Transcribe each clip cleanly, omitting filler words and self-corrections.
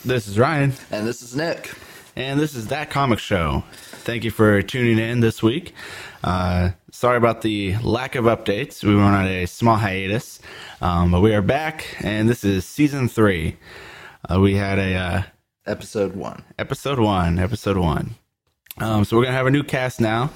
This is Ryan. And this is Nick. And this is That Comic Show. Thank you for tuning in this week. Sorry about the lack of updates. We went on a small hiatus, but we are back, and this is Season 3. We had a... Episode 1. Episode 1. So we're going to have a new cast now.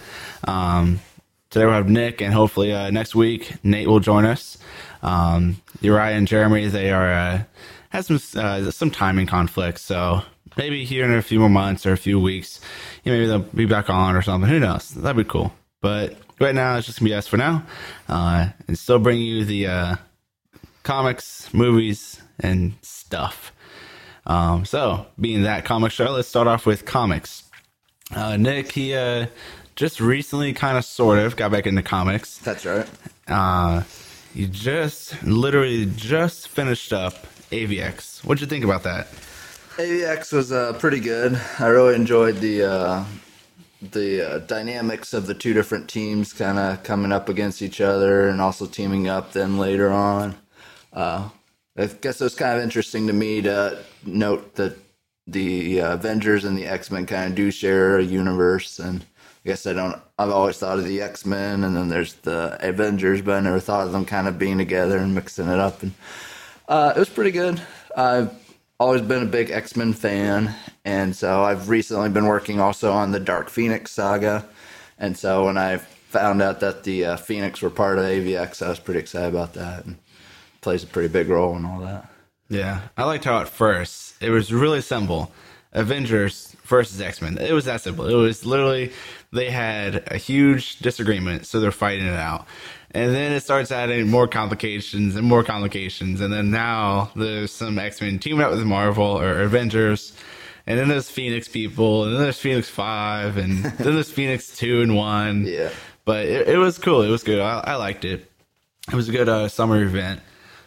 Today we'll have Nick, and hopefully next week Nate will join us. Uriah and Jeremy, they are have some timing conflicts, so maybe here in a few more months or a few weeks, maybe they'll be back on or something. Who knows? That'd be cool. But right now, it's just gonna be us for now, and still bring you the comics, movies, and stuff. So, being That Comic Show, let's start off with comics. Nick, he just recently, kind of, sort of, got back into comics. That's right. You literally just finished up AVX. What'd you think about that? AVX was pretty good. I really enjoyed the dynamics of the two different teams kind of coming up against each other and also teaming up then later on. I guess it was kind of interesting to me to note that the Avengers and the X-Men kind of do share a universe, and I guess I've always thought of the X-Men and then there's the Avengers, but I never thought of them kind of being together and mixing it up. And it was pretty good. I've always been a big X-Men fan, and so I've recently been working also on the Dark Phoenix saga. And so when I found out that the Phoenix were part of AVX, I was pretty excited about that, and plays a pretty big role in all that. Yeah, I liked how at first it was really simple. Avengers versus X-Men. It was that simple. It was literally, they had a huge disagreement, so they're fighting it out. And then it starts adding more complications, and then now there's some X-Men teaming up with Marvel or Avengers, and then there's Phoenix people, and then there's Phoenix 5, and then there's Phoenix 2 and 1. Yeah. But it was cool. It was good. I liked it. It was a good summer event.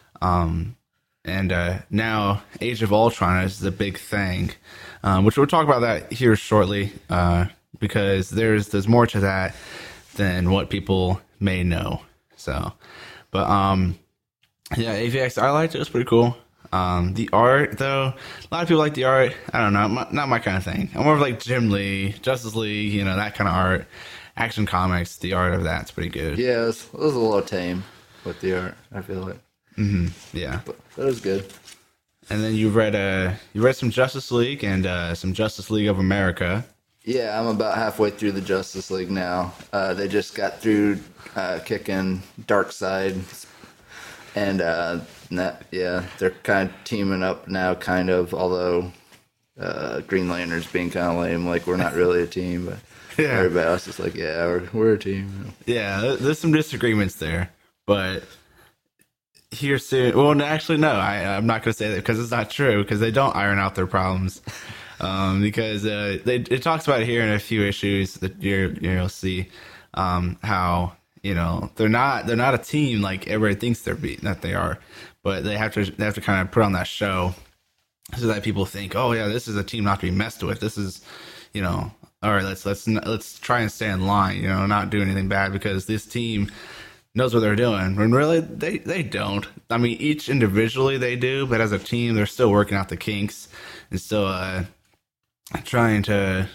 And now Age of Ultron is the big thing, which we'll talk about that here shortly, because there's more to that than what people may know. So, but yeah, AVX, I liked it. It was pretty cool. The art, though, a lot of people like the art. I don't know, not my kind of thing. I'm more of like Jim Lee, Justice League, that kind of art. Action Comics, the art of that's pretty good. Yeah, it was a little tame with the art, I feel like. Mm-hmm. Yeah, but it was good. And then you read some Justice League and some Justice League of America. Yeah, I'm about halfway through the Justice League now. They just got through kicking Darkseid, and they're kind of teaming up now, kind of. Although Green Lantern's being kind of lame, like we're not really a team, but yeah. Everybody else is like, yeah, we're a team. Yeah, there's some disagreements there, but here soon. Well, actually, no, I'm not going to say that because it's not true, because they don't iron out their problems. Because it talks about it here in a few issues that you'll see how they're not a team like everybody thinks that they are, but they have to kind of put on that show so that people think, oh yeah, this is a team not to be messed with. This is all right, let's try and stay in line, not do anything bad, because this team knows what they're doing. When really they don't. I mean, each individually they do, but as a team they're still working out the kinks and still trying to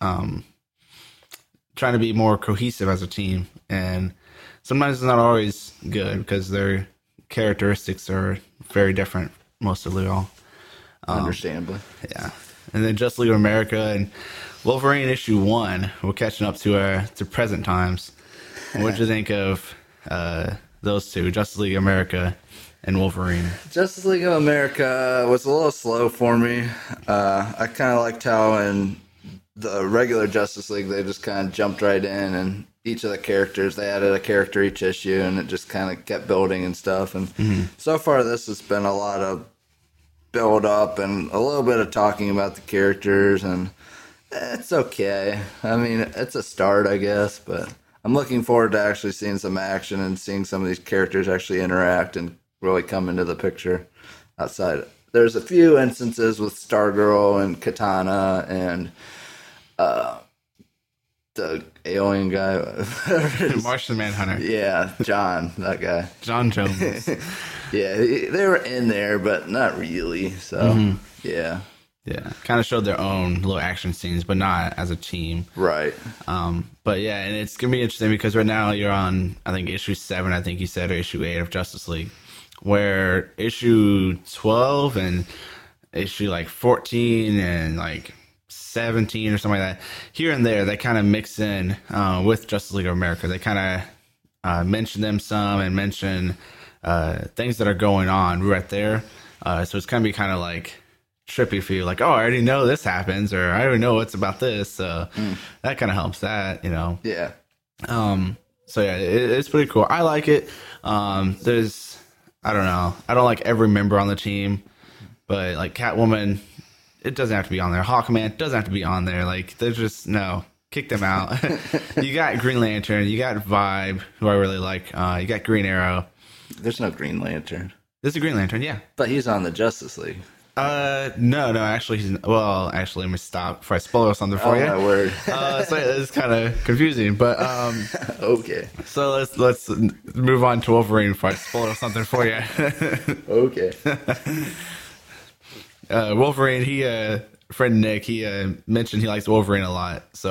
be more cohesive as a team. And sometimes it's not always good because their characteristics are very different, mostly all. Understandably. Yeah. And then Justice League of America and Wolverine issue 1, we're catching up to present times. What'd you think of those two, Justice League of America and Wolverine? Justice League of America was a little slow for me. I kind of liked how in the regular Justice League they just kind of jumped right in, and each of the characters, they added a character each issue, and it just kind of kept building and stuff. And so far this has been a lot of build up and a little bit of talking about the characters, and it's okay. I mean, it's a start, I guess, but I'm looking forward to actually seeing some action and seeing some of these characters actually interact and really come into the picture outside. There's a few instances with Stargirl and Katana and the alien guy. Martian Manhunter. Yeah, John, that guy. John Jones. Yeah, they were in there, but not really. So, yeah. Yeah, kind of showed their own little action scenes, but not as a team. Right. But yeah, and it's gonna be interesting because right now you're on, I think, issue 7. I think you said, or issue 8 of Justice League, where issue 12 and issue like 14 and like 17 or something like that, here and there, they kind of mix in with Justice League of America. They kind of mention them some and mention things that are going on right there. So it's gonna be kind of like trippy for you, like, oh, I already know this happens, or I already know what's about this. So that kind of helps that, you know. Yeah. So yeah, it's pretty cool. I like it. There's, I don't know, I don't like every member on the team, but like Catwoman, it doesn't have to be on there. Hawkman doesn't have to be on there. Like, they're just, no, kick them out. You got Green Lantern, you got Vibe, who I really like. You got Green Arrow. There's no Green Lantern. There's a Green Lantern, yeah. But he's on the Justice League. No, actually, actually, let me stop before I spoil something for you. Oh, my word. So it's kind of confusing, but okay. So let's move on to Wolverine before I spoil something for you. Okay. Wolverine, friend Nick, he mentioned he likes Wolverine a lot. So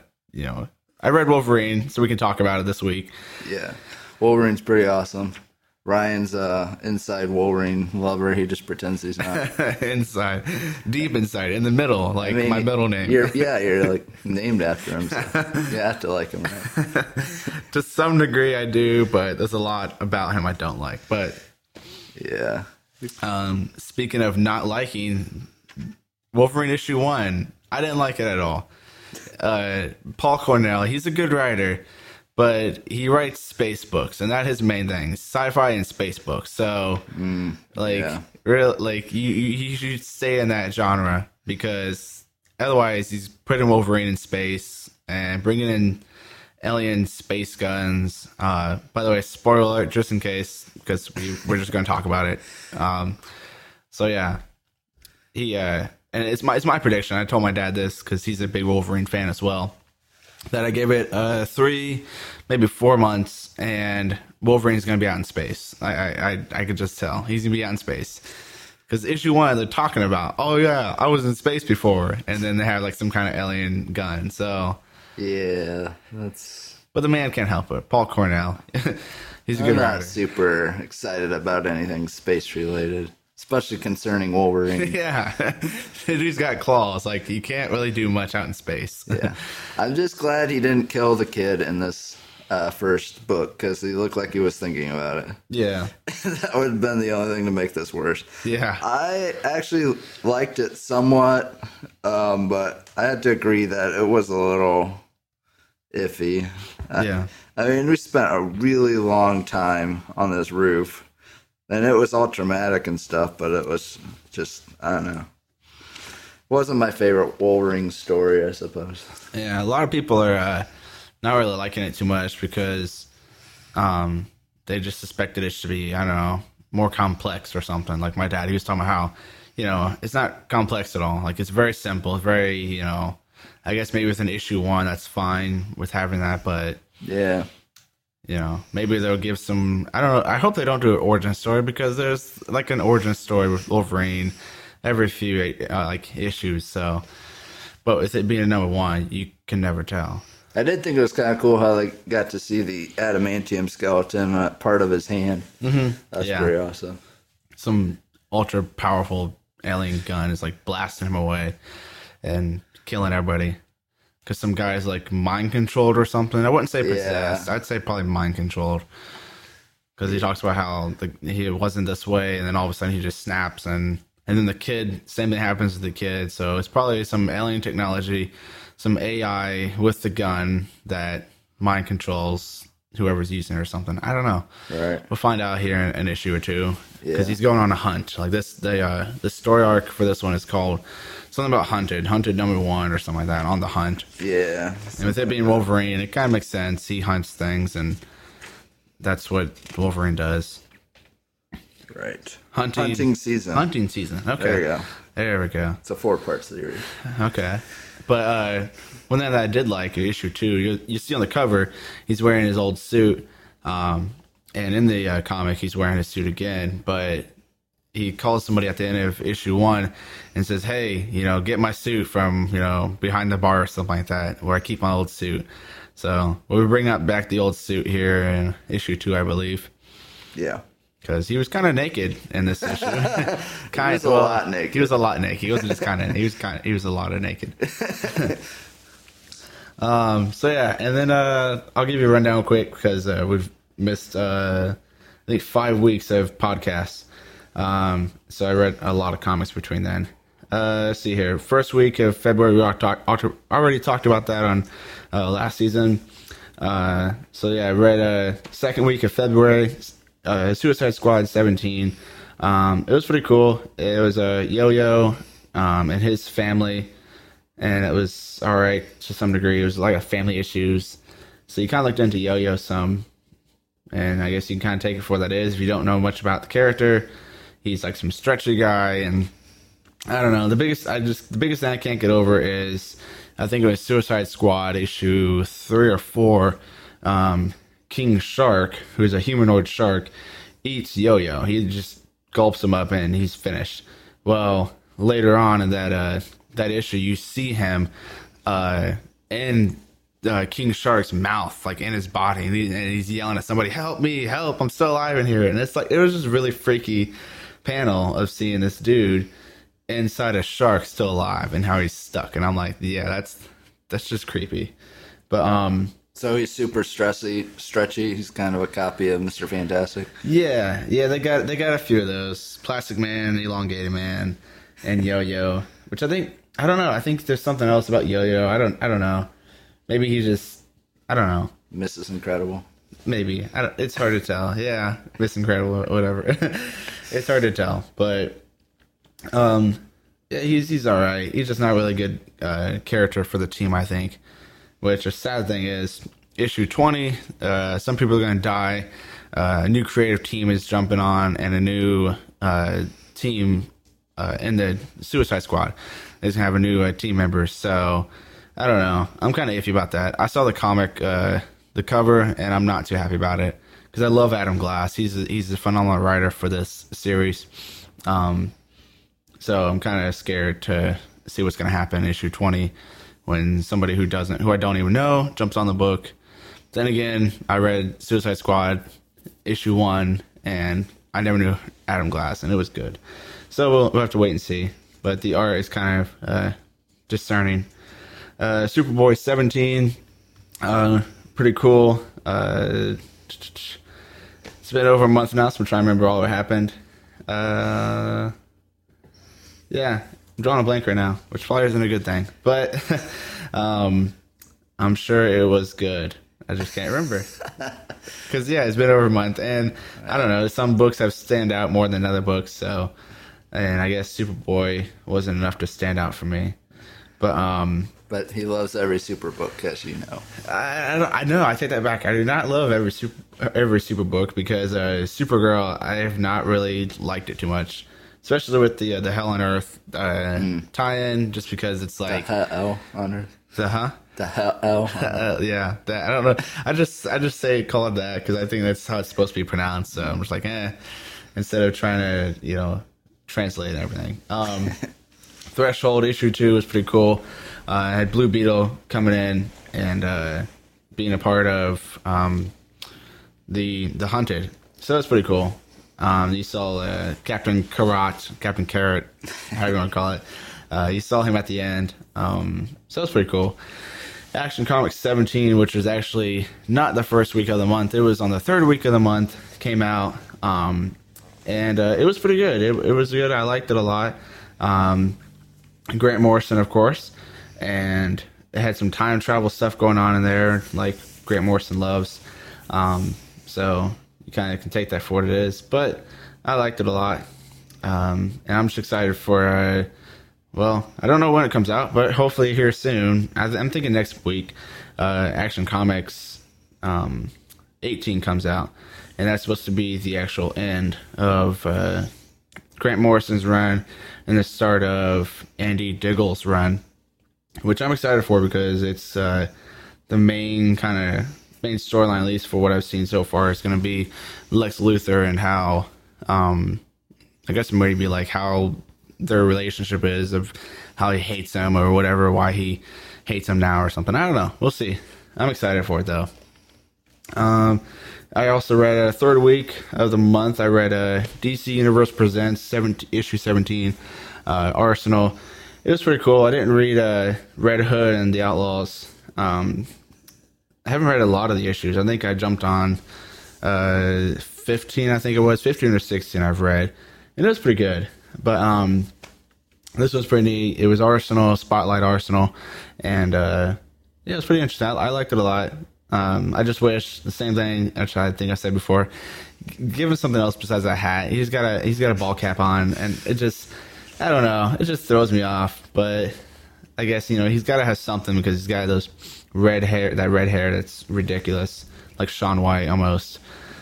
I read Wolverine, so we can talk about it this week. Yeah, Wolverine's pretty awesome. Ryan's inside Wolverine lover. He just pretends he's not. Inside, deep inside, in the middle, like my middle name. You're like named after him, so you have to like him, right? To some degree, I do, but there's a lot about him I don't like. But yeah. Speaking of not liking, Wolverine issue 1, I didn't like it at all. Paul Cornell, he's a good writer, but he writes space books, and that's his main thing: sci-fi and space books. So, really, like you should stay in that genre, because otherwise, he's putting Wolverine in space and bringing in alien space guns. By the way, spoiler alert, just in case, because we're just going to talk about it. So yeah, he and it's my prediction. I told my dad this because he's a big Wolverine fan as well, that I give it 3, maybe 4 months, and Wolverine's going to be out in space. I could just tell he's going to be out in space. Because issue 1, they're talking about, oh yeah, I was in space before, and then they have like some kind of alien gun. So yeah, but the man can't help it. Paul Cornell, he's a good writer. I'm not super excited about anything space related, especially concerning Wolverine. Yeah, dude's got claws. Like, you can't really do much out in space. Yeah, I'm just glad he didn't kill the kid in this first book, because he looked like he was thinking about it. Yeah. That would have been the only thing to make this worse. Yeah. I actually liked it somewhat, but I had to agree that it was a little iffy. Yeah. I mean, we spent a really long time on this roof, and it was all traumatic and stuff, but it was just, I don't know. Wasn't my favorite Wolverine story, I suppose. Yeah, a lot of people are not really liking it too much because they just suspected it should be, I don't know, more complex or something. Like my dad, he was talking about how, it's not complex at all. Like, it's very simple. It's very, I guess maybe with an issue 1, that's fine with having that, but yeah, maybe they'll give some, I don't know. I hope they don't do an origin story, because there's like an origin story with Wolverine every few issues. So, but with it being a number 1, you can never tell. I did think it was kind of cool how they got to see the adamantium skeleton part of his hand. Mm-hmm. That's pretty awesome. Some ultra powerful alien gun is like blasting him away and killing everybody. Because some guy's like mind controlled or something. I wouldn't say possessed. Yeah. I'd say probably mind controlled. Because he talks about how he wasn't this way, and then all of a sudden he just snaps, and then the kid, same thing happens to the kid. So it's probably some alien technology, some AI with the gun that mind controls whoever's using it or something. I don't know. Right. We'll find out here in an issue or 2, because he's going on a hunt. Like the story arc for this one is called something about hunted number 1 or something like that, on the hunt. Yeah. And with it being Wolverine, it kind of makes sense. He hunts things, and that's what Wolverine does. Right. Hunting season. Hunting season. Okay. There you go. There we go. It's a 4-part series. Okay. But one thing that I did like, issue 2, you see on the cover, he's wearing his old suit, and in the comic, he's wearing his suit again. But he calls somebody at the end of issue 1 and says, "Hey, get my suit from behind the bar or something like that, where I keep my old suit." So we bring up back the old suit here in issue 2, I believe. Yeah. Because he was kind of naked in this issue. He was a lot naked. He was a lot naked. He wasn't just kind of. He was a lot of naked. So yeah, and then I'll give you a rundown quick because we've missed I think 5 weeks of podcasts. So I read a lot of comics between then. Let's see here. First week of February, we already talked about that on last season. So yeah, I read second week of February, Suicide Squad 17. It was pretty cool. It was a Yo-Yo and his family, and it was all right to some degree. It was like a family issues. So you kind of looked into Yo-Yo some, and I guess you can kind of take it for what that is if you don't know much about the character. He's like some stretchy guy, and I don't know. The biggest thing I can't get over is I think it was Suicide Squad issue 3 or 4. King Shark, who's a humanoid shark, eats Yo-Yo. He just gulps him up and he's finished. Well, later on in that issue, you see him in King Shark's mouth, like in his body, and he's yelling at somebody, "Help me! Help! I'm still alive in here!" And it's like, it was just really freaky panel of seeing this dude inside a shark still alive and how he's stuck. And I'm like, yeah, that's just creepy. But so he's super stretchy. He's kind of a copy of Mr. Fantastic. Yeah, they got a few of those: Plastic Man, Elongated Man, and Yo-Yo. Which I don't know. I think there's something else about Yo-Yo. I don't know. Maybe he just, I don't know. Mrs. Incredible. Maybe. It's hard to tell. Yeah, Miss Incredible, whatever. It's hard to tell, but yeah, he's all right. He's just not really a good character for the team, I think. Which a sad thing is, issue 20, some people are going to die. A new creative team is jumping on, and a new team in the Suicide Squad is going to have a new team member. So I don't know. I'm kind of iffy about that. I saw the comic, the cover, and I'm not too happy about it because I love Adam Glass. He's a phenomenal writer for this series. So I'm kind of scared to see what's going to happen in issue 20 when somebody who I don't even know jumps on the book. Then again, I read Suicide Squad issue 1 and I never knew Adam Glass, and it was good. So we'll have to wait and see. But the art is kind of discerning. Superboy 17, pretty cool. It's been over a month now, so I'm trying to remember all that happened. Yeah, I'm drawing a blank right now, which probably isn't a good thing. But I'm sure it was good. I just can't remember. Because, yeah, it's been over a month. And I don't know, some books have stand out more than other books. So, and I guess Superboy wasn't enough to stand out for me. But he loves every super book, as you know. I know. I take that back. I do not love every super book because Supergirl, I have not really liked it too much, especially with the Hell on Earth tie-in. Just because it's like the Hell on Earth. The Hell. Yeah. That, I don't know. I just call it that because I think that's how it's supposed to be pronounced. So I'm just like, instead of trying to translate everything. Threshold issue 2 was pretty cool. I had Blue Beetle coming in and being a part of the Hunted, so that's pretty cool. You saw Captain Carrot, how you want to call it. You saw him at the end, so that's pretty cool. Action Comics 17, which was actually not the first week of the month, it was on the third week of the month, came out, and it was pretty good. It was good. I liked it a lot. Grant Morrison, of course. And it had some time travel stuff going on in there, like Grant Morrison loves. So you kind of can take that for what it is. But I liked it a lot. And I'm just excited for, I don't know when it comes out, but hopefully here soon. I'm thinking next week, Action Comics 18 comes out. And that's supposed to be the actual end of Grant Morrison's run and the start of Andy Diggle's run, which I'm excited for because it's the main storyline, at least for what I've seen so far, is going to be Lex Luthor and how I guess maybe like how their relationship is, of how he hates him or whatever, why he hates him now or something. I don't know. We'll see. I'm excited for it though. I also read a third week of the month. I read DC Universe Presents issue 17, Arsenal. It was pretty cool. I didn't read Red Hood and the Outlaws. I haven't read a lot of the issues. I think I jumped on 15. I think it was 15 or 16. I've read, and it was pretty good. But this was pretty neat. It was Arsenal, Spotlight Arsenal, and yeah, it was pretty interesting. I liked it a lot. I just wish the same thing, which I think I said before. Give him something else besides that hat. He's got a ball cap on, and it just, I don't know, it just throws me off. But I guess, you know, he's got to have something because he's got those red hair that's ridiculous, like Shaun White almost.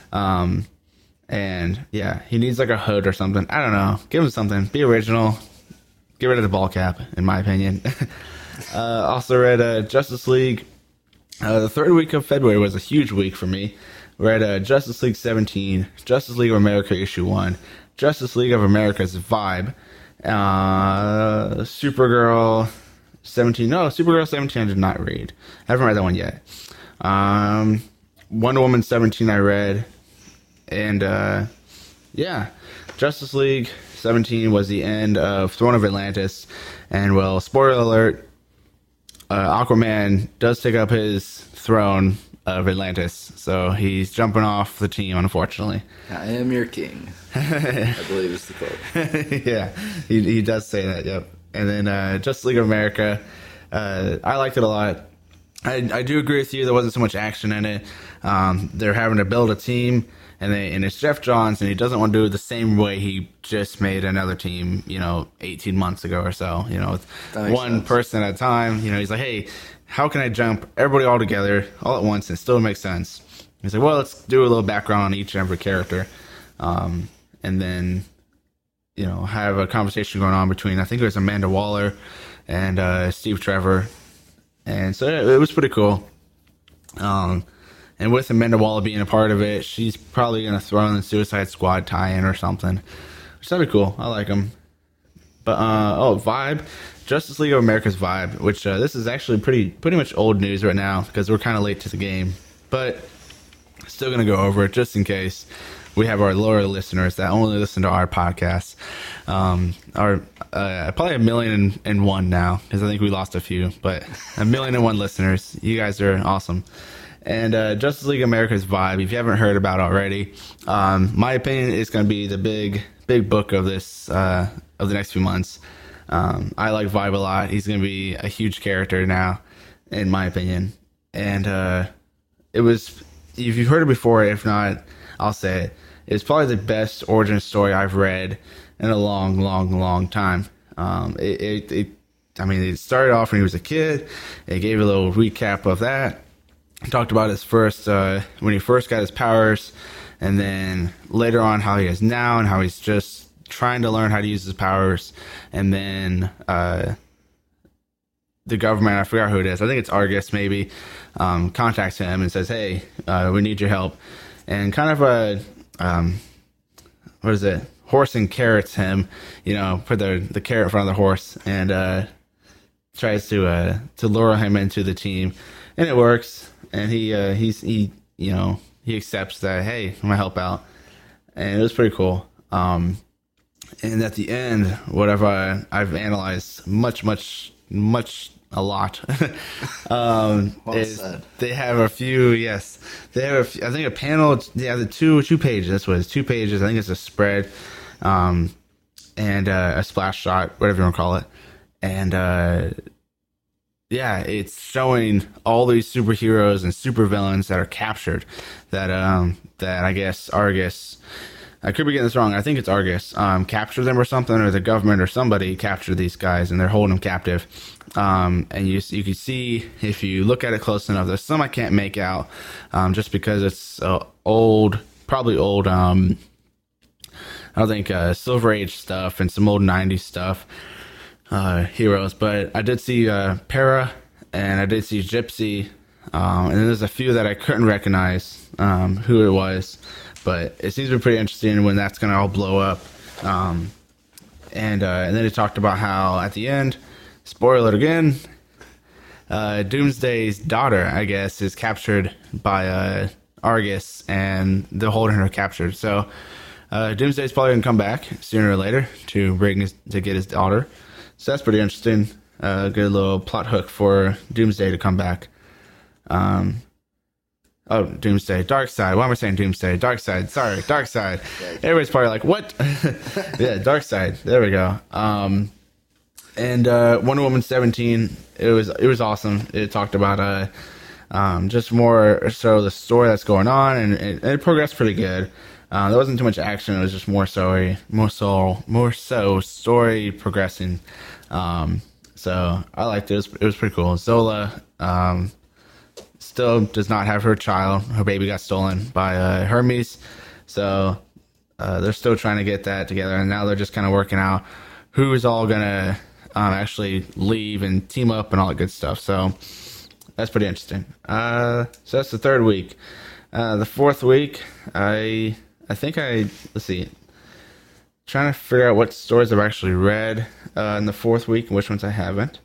And yeah, he needs like a hood or something. I don't know. Give him something. Be original. Get rid of the ball cap, in my opinion. Also read Justice League. The third week of February was a huge week for me. Read Justice League 17, Justice League of America issue 1, Justice League of America's Vibe, Supergirl 17. No, Supergirl 17 I did not read. I haven't read that one yet. Wonder Woman 17 I read. And yeah, Justice League 17 was the end of Throne of Atlantis. And well, spoiler alert, Aquaman does take up his throne of Atlantis, so he's jumping off the team, unfortunately. I am your king, I believe is the quote. Yeah, he does say that, yep. And then Justice League of America, I liked it a lot. I do agree with you, there wasn't so much action in it. They're having to build a team, and it's Jeff Johns, and he doesn't want to do it the same way he just made another team, 18 months ago or so, with one person at a time. He's like, hey, how can I jump everybody all together all at once and still make sense? He's like, well, let's do a little background on each and every character. And then, have a conversation going on between, I think it was Amanda Waller and Steve Trevor. And so it was pretty cool. And with Amanda Waller being a part of it, she's probably going to throw in the Suicide Squad tie-in or something. Which that'd be cool. I like them. But, Vibe. Justice League of America's Vibe, which this is actually pretty much old news right now because we're kind of late to the game. But still going to go over it just in case we have our loyal listeners that only listen to our podcast. Probably 1,000,001 now because I think we lost a few. But 1,000,001 listeners. You guys are awesome. And Justice League America's Vibe, if you haven't heard about it already, my opinion is going to be the big book of this of the next few months. I like Vibe a lot. He's going to be a huge character now, in my opinion. And it was, if you've heard it before, if not, I'll say it. It's probably the best origin story I've read in a long, long, long time. It started off when he was a kid. It gave a little recap of that. Talked about his first, when he first got his powers, and then later on how he is now and how he's just trying to learn how to use his powers. And then the government, I forgot who it is, I think it's Argus maybe, contacts him and says, hey, we need your help. And kind of horse and carrots him, put the carrot in front of the horse and tries to lure him into the team. And it works. And he accepts that, hey, I'm gonna help out, and it was pretty cool. And at the end, whatever I've analyzed a lot. Is said. They have a few, yes, they have I think a panel. Yeah, the two pages. This was 2 pages. I think it's a spread, and a splash shot, whatever you want to call it, and. Yeah, it's showing all these superheroes and supervillains that are captured. That I guess Argus, I could be getting this wrong. I think it's Argus. Captured them or something, or the government or somebody captured these guys, and they're holding them captive. And you can see if you look at it close enough. There's some I can't make out, just because it's probably old. I think Silver Age stuff and some old '90s stuff. Heroes, but I did see Para, and I did see Gypsy, and then there's a few that I couldn't recognize who it was, but it seems to be pretty interesting when that's going to all blow up. And then it talked about how at the end, spoiler alert again, Doomsday's daughter, I guess, is captured by Argus, and they're holding her captured. So Doomsday's probably gonna come back sooner or later to get his daughter. So that's pretty interesting. Good little plot hook for Doomsday to come back. Doomsday, Darkseid. Why am I saying Doomsday? Darkseid. Sorry, Darkseid. Everybody's probably like, what? Yeah, Darkseid. There we go. And Wonder Woman 17. It was awesome. It talked about just more so the story that's going on, and it progressed pretty good. There wasn't too much action. It was just more so story progressing. So I liked it. It was pretty cool. Zola still does not have her child. Her baby got stolen by Hermes. So they're still trying to get that together, and now they're just kind of working out who's all gonna actually leave and team up and all that good stuff. So that's pretty interesting. So that's the third week. The fourth week, let's see, trying to figure out what stories I've actually read in the fourth week and which ones I haven't.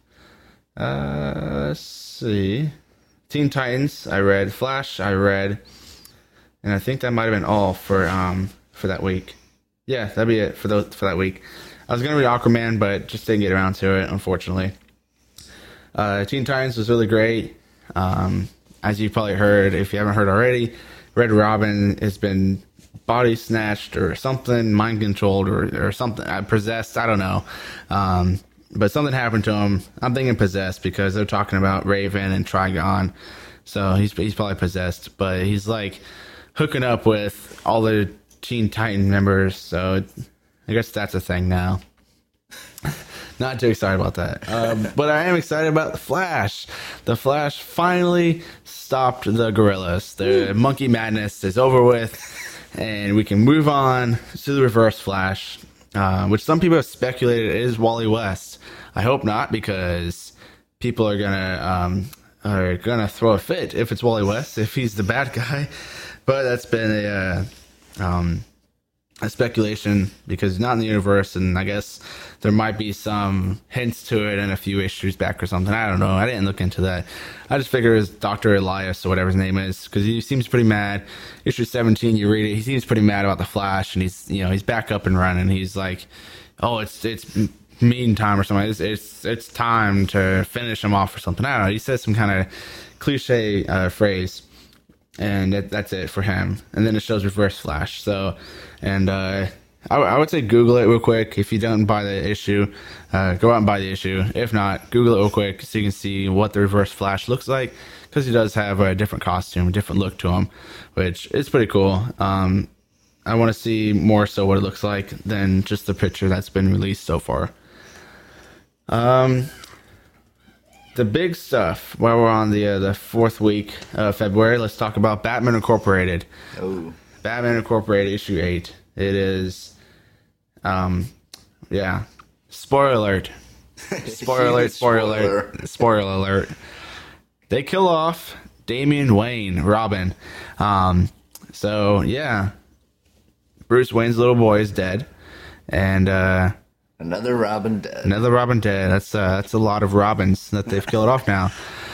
Let's see. Teen Titans, I read. Flash, I read. And I think that might have been all for that week. Yeah, that'd be it for that week. I was gonna read Aquaman, but just didn't get around to it, unfortunately. Teen Titans was really great. As you've probably heard, if you haven't heard already, Red Robin has been body snatched or something, mind controlled or something, possessed. I don't know. But something happened to him. I'm thinking possessed because they're talking about Raven and Trigon. So he's probably possessed, but he's like hooking up with all the Teen Titan members. So I guess that's a thing now. Not too excited about that. But I am excited about the Flash. The Flash finally stopped the gorillas. The monkey madness is over with, and we can move on to the Reverse Flash, which some people have speculated is Wally West. I hope not, because people are gonna throw a fit if it's Wally West, if he's the bad guy. But that's been a speculation because it's not in the universe, and I guess there might be some hints to it in a few issues back or something. I don't know. I didn't look into that. I just figure it's Dr. Elias or whatever his name is, because he seems pretty mad. Issue 17, you read it, he seems pretty mad about the Flash, and he's back up and running. He's like, oh, it's mean time or something. It's time to finish him off or something. I don't know. He says some kind of cliche phrase. And that's it for him. And then it shows Reverse Flash. So, and I would say Google it real quick. If you don't buy the issue, go out and buy the issue. If not, Google it real quick so you can see what the Reverse Flash looks like. Because he does have a different costume, a different look to him, which is pretty cool. I want to see more so what it looks like than just the picture that's been released so far. The big stuff, while we're on the fourth week of February, let's talk about Batman Incorporated. Oh. Batman Incorporated issue 8. It is, yeah. Spoiler alert. Spoiler alert. They kill off Damian Wayne, Robin. So, yeah. Bruce Wayne's little boy is dead. And, Another Robin dead. That's a lot of Robins that they've killed off now.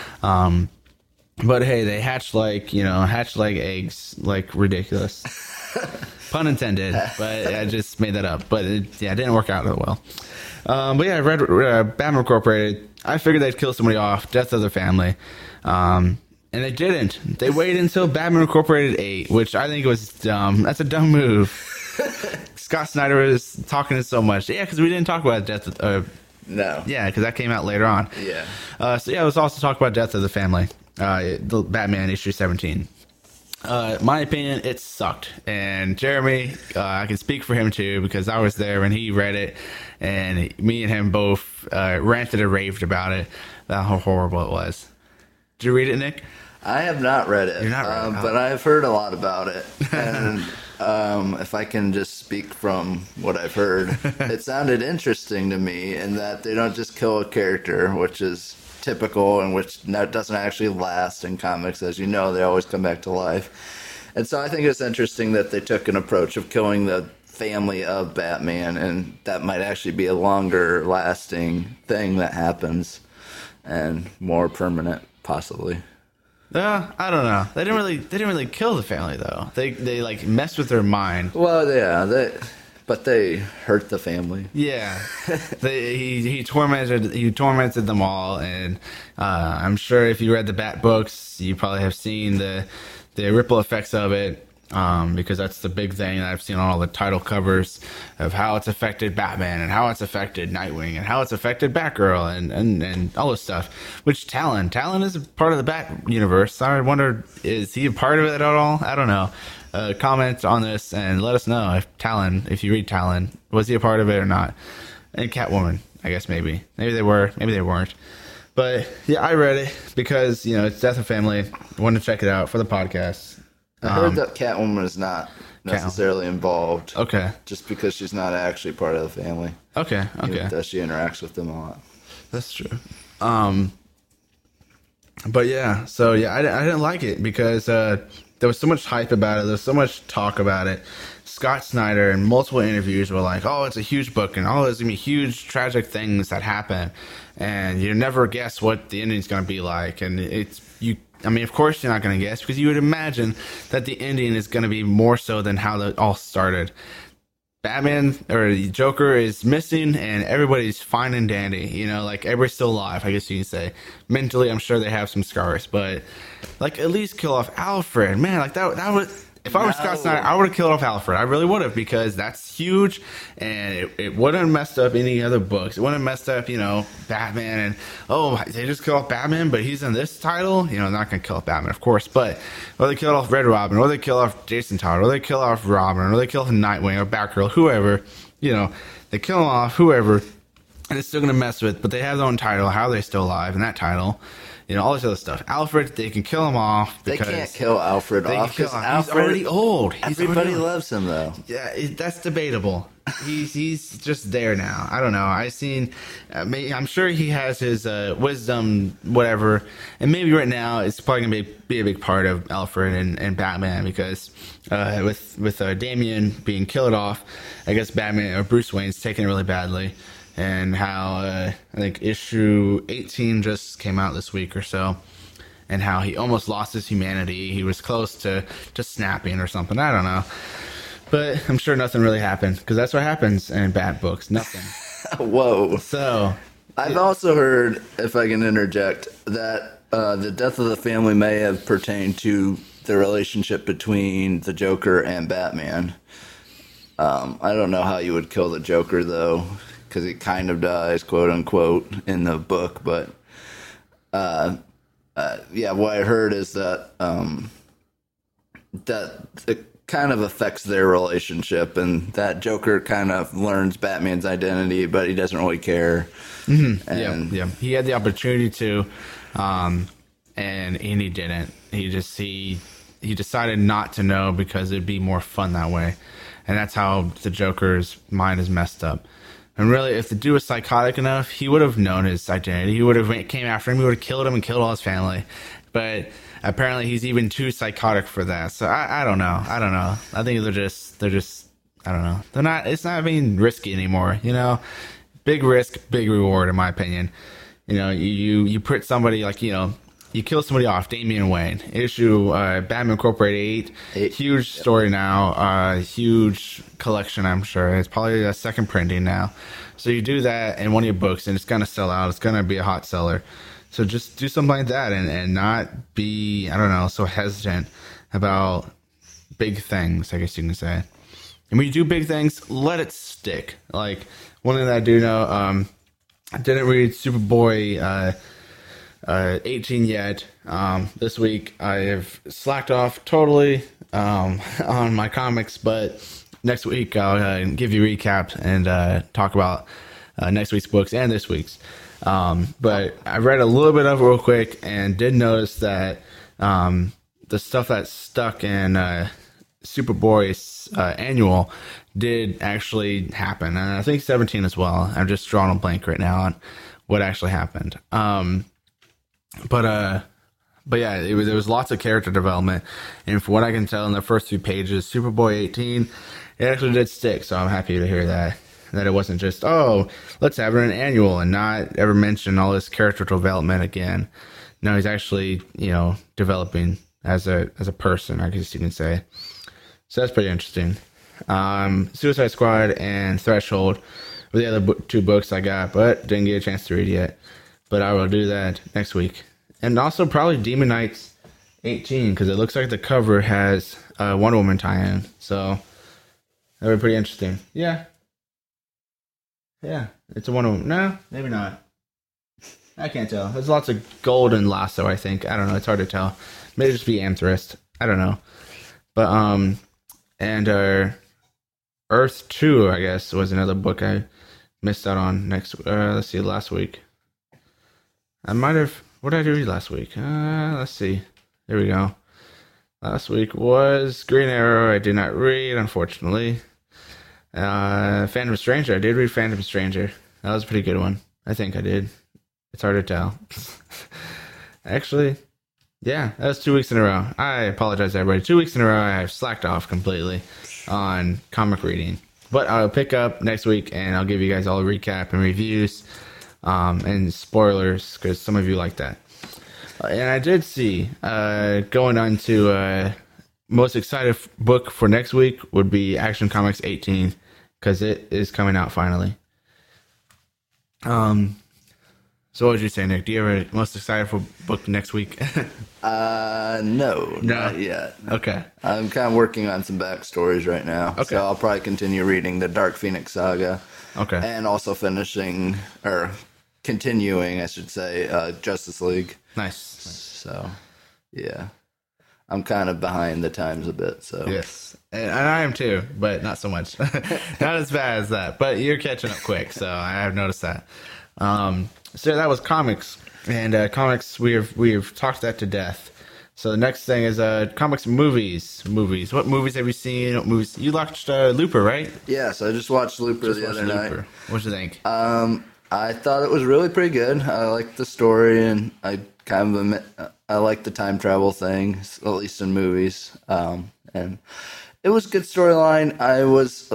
But hey, they hatch like eggs, like ridiculous. Pun intended, but I just made that up. But it didn't work out that well. But yeah, I read Batman Incorporated. I figured they'd kill somebody off, death of their family. And they didn't. They waited until Batman Incorporated 8, which I think was dumb. That's a dumb move. Scott Snyder was talking so much. Yeah, because we didn't talk about death. No. Yeah, because that came out later on. Yeah. Let's also talk about Death of the Family. The Batman issue 17. My opinion, it sucked. And Jeremy, I can speak for him too, because I was there when he read it, and me and him both ranted and raved about it, how horrible it was. Did you read it, Nick? I have not read it. You're not read it. But I've heard a lot about it. And if I can just speak from what I've heard, it sounded interesting to me in that they don't just kill a character, which is typical and which doesn't actually last in comics. As you know, they always come back to life. And so I think it's interesting that they took an approach of killing the family of Batman, and that might actually be a longer lasting thing that happens and more permanent, possibly. I don't know. They didn't really kill the family though. They like messed with their mind. Well, yeah, but they hurt the family. Yeah, he tormented them all, and I'm sure if you read the Bat books, you probably have seen the ripple effects of it. Because that's the big thing that I've seen on all the title covers of how it's affected Batman and how it's affected Nightwing and how it's affected Batgirl and all this stuff. Which Talon is a part of the Bat universe. I wonder, is he a part of it at all? I don't know. Comment on this and let us know if you read Talon, was he a part of it or not? And Catwoman, I guess maybe they were, maybe they weren't. But yeah, I read it because it's Death of Family. I wanted to check it out for the podcast. I heard that Catwoman is not necessarily involved. Okay. Just because she's not actually part of the family. Okay. Even though she interacts with them a lot. That's true. But yeah, so yeah, I didn't like it because there was so much hype about it. There's so much talk about it. Scott Snyder in multiple interviews were like, "Oh, it's a huge book, and there's gonna be huge tragic things that happen, and you never guess what the ending's gonna be like." And I mean, of course you're not going to guess because you would imagine that the ending is going to be more so than how it all started. Batman or the Joker is missing and everybody's fine and dandy. Like everybody's still alive, I guess you can say. Mentally, I'm sure they have some scars, but like at least kill off Alfred. Man, like that would. If I were Scott Snyder, I would have killed off Alfred. I really would have, because that's huge, and it wouldn't have messed up any other books. It wouldn't have messed up, Batman, and they just killed off Batman, but he's in this title. Not gonna kill off Batman, of course, or they kill off Red Robin, or they kill off Jason Todd, or they kill off Robin, or they kill off Nightwing, or Batgirl, whoever. They kill them off, whoever, and it's still gonna mess with. But they have their own title. How are they still alive in that title? All this other stuff. Alfred, they can kill him off. They can't kill Alfred off because he's already old. Everybody loves him, though. Yeah, that's debatable. He's just there now. I don't know. I'm sure he has his wisdom, whatever. And maybe right now it's probably going to be a big part of Alfred and Batman, because with Damian being killed off, I guess Batman or Bruce Wayne's taking it really badly. And how I think issue 18 just came out this week or so, and how he almost lost his humanity. He was close to just snapping or something. I don't know, but I'm sure nothing really happened, because that's what happens in Bat books. Nothing. Whoa. So I've also heard, if I can interject, that the death of the family may have pertained to the relationship between the Joker and Batman. I don't know how you would kill the Joker, though, because he kind of dies, quote unquote, in the book. But yeah, what I heard is that that it kind of affects their relationship, and that Joker kind of learns Batman's identity, but he doesn't really care. Mm-hmm. And yeah, he had the opportunity to, and he didn't. He decided not to know because it'd be more fun that way, and that's how the Joker's mind is messed up. And really, if the dude was psychotic enough, he would have known his identity. He would have came after him. He would have killed him and killed all his family. But apparently, he's even too psychotic for that. So I don't know. I think they're just I don't know. They're not. It's not being risky anymore. Big risk, big reward, in my opinion. You put somebody like you kill somebody off, Damian Wayne. Issue Batman Incorporated 8. Huge story now. Huge collection, I'm sure. It's probably a second printing now. So you do that in one of your books, and it's going to sell out. It's going to be a hot seller. So just do something like that, and not be, I don't know, so hesitant about big things, I guess you can say. And when you do big things, let it stick. Like, one thing that I do know, I didn't read Superboy 18 yet. This week I have slacked off totally on my comics, but next week I'll give you a recap and talk about next week's books and this week's. But I read a little bit of it real quick and did notice that the stuff that stuck in Superboy's annual did actually happen, and I think 17 as well. I'm just drawing a blank right now on what actually happened. But yeah, there was lots of character development, and from what I can tell in the first few pages, Superboy 18 it actually did stick. So I'm happy to hear that it wasn't just, oh, let's have an annual and not ever mention all this character development again. No, he's actually, developing as a person, I guess you can say. So that's pretty interesting. Suicide Squad and Threshold were the other two books I got, but didn't get a chance to read yet. But I will do that next week. And also probably Demon Knights 18, because it looks like the cover has a Wonder Woman tie-in. So that would be pretty interesting. Yeah, it's a Wonder Woman. No, maybe not. I can't tell. There's lots of gold and lasso, I think. I don't know. It's hard to tell. Maybe just be Amethyst. I don't know. But, and Earth 2, I guess, was another book I missed out on last week. I might have, what did I read last week? Let's see. There we go. Last week was Green Arrow. I did not read, unfortunately. Phantom Stranger. I did read Phantom Stranger. That was a pretty good one. I think I did. It's hard to tell. Actually, yeah, that was 2 weeks in a row. I apologize, everybody. 2 weeks in a row, I have slacked off completely on comic reading. But I'll pick up next week, and I'll give you guys all a recap and reviews and spoilers, because some of you like that. And I did see, going on to most excited book for next week would be Action Comics 18, because it is coming out finally. So what would you say, Nick? Do you have a most excited for book next week? No, not yet. Okay. I'm kind of working on some backstories right now. Okay. So I'll probably continue reading the Dark Phoenix saga. Okay. And also continuing, I should say, Justice League. Nice. So, yeah. I'm kind of behind the times a bit, so. Yes. And I am too, but not so much. Not as bad as that, but you're catching up quick, so I have noticed that. So that was comics, and comics we've talked that to death. So the next thing is comics movies. What movies have you seen? What movies you watched? Looper, right? Yeah, so I just watched Looper the other night. What'd you think? I thought it was really pretty good. I liked the story, and I kind of admit I like the time travel thing, at least in movies. And it was a good storyline. I was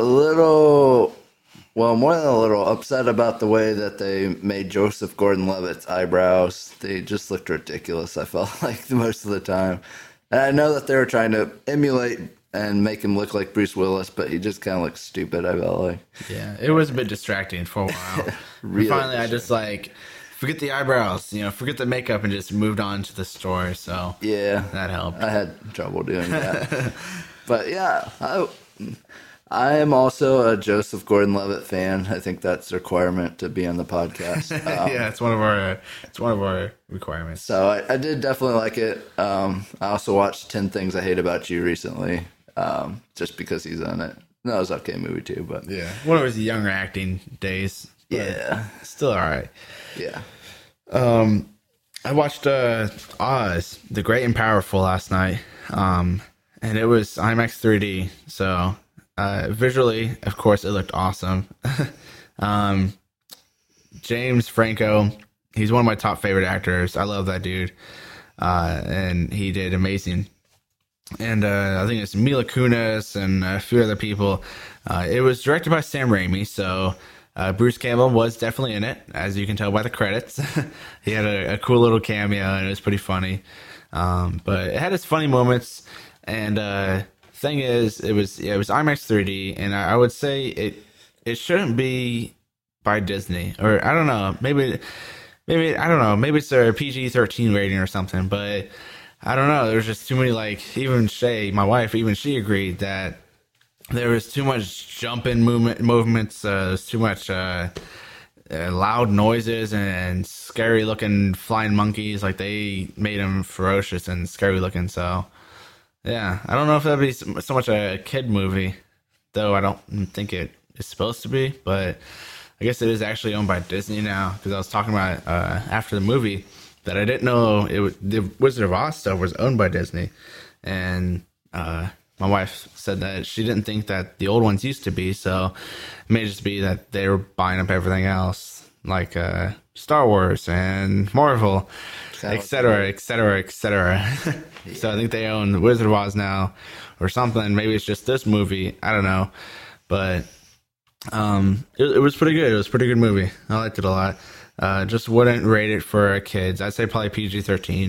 more than a little upset about the way that they made Joseph Gordon-Levitt's eyebrows. They just looked ridiculous, I felt like, most of the time. And I know that they were trying to emulate and make him look like Bruce Willis, but he just kind of looked stupid, I felt like. Yeah, it was a bit distracting for a while. Really finally, I just, forget the eyebrows, forget the makeup, and just moved on to the story, so yeah, that helped. I had trouble doing that. But, yeah, I am also a Joseph Gordon-Levitt fan. I think that's a requirement to be on the podcast. Yeah, it's one of our requirements. So I did definitely like it. I also watched 10 Things I Hate About You recently, just because he's on it. No, it was an okay movie too, but yeah, one of his younger acting days. Yeah, still all right. Yeah. I watched Oz, the Great and Powerful last night, and it was IMAX 3D. So. Visually, of course, it looked awesome. James Franco, he's one of my top favorite actors. I love that dude. And he did amazing. And I think it's Mila Kunis and a few other people. It was directed by Sam Raimi, so Bruce Campbell was definitely in it, as you can tell by the credits. He had a cool little cameo, and it was pretty funny. But it had its funny moments, and thing is, it was IMAX 3D, and I would say it shouldn't be by Disney, or I don't know, maybe I don't know, maybe it's a PG-13 rating or something, but I don't know. There's just too many, even Shay, my wife, even she agreed that there was too much jumping movements. There's too much loud noises and scary looking flying monkeys. They made them ferocious and scary looking. So. Yeah, I don't know if that'd be so much a kid movie, though I don't think it is supposed to be, but I guess it is actually owned by Disney now, because I was talking about after the movie that I didn't know the Wizard of Oz stuff was owned by Disney, and my wife said that she didn't think that the old ones used to be, so it may just be that they were buying up everything else like Star Wars and Marvel, etc., etc., etc. So I think they own Wizard of Oz now, or something. Maybe it's just this movie. I don't know, but it was pretty good. It was a pretty good movie. I liked it a lot. Just wouldn't rate it for kids. I'd say probably PG-13.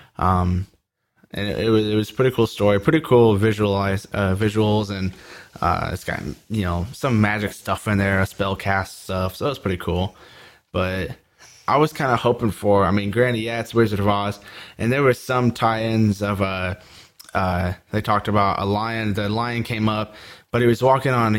And it was a pretty cool story, pretty cool visuals, and it's got some magic stuff in there, spell cast stuff, so it's pretty cool. But I was kind of hoping for, I mean, granted, yeah, it's Wizard of Oz, and there were some tie-ins of they talked about a lion. The lion came up, but he was walking on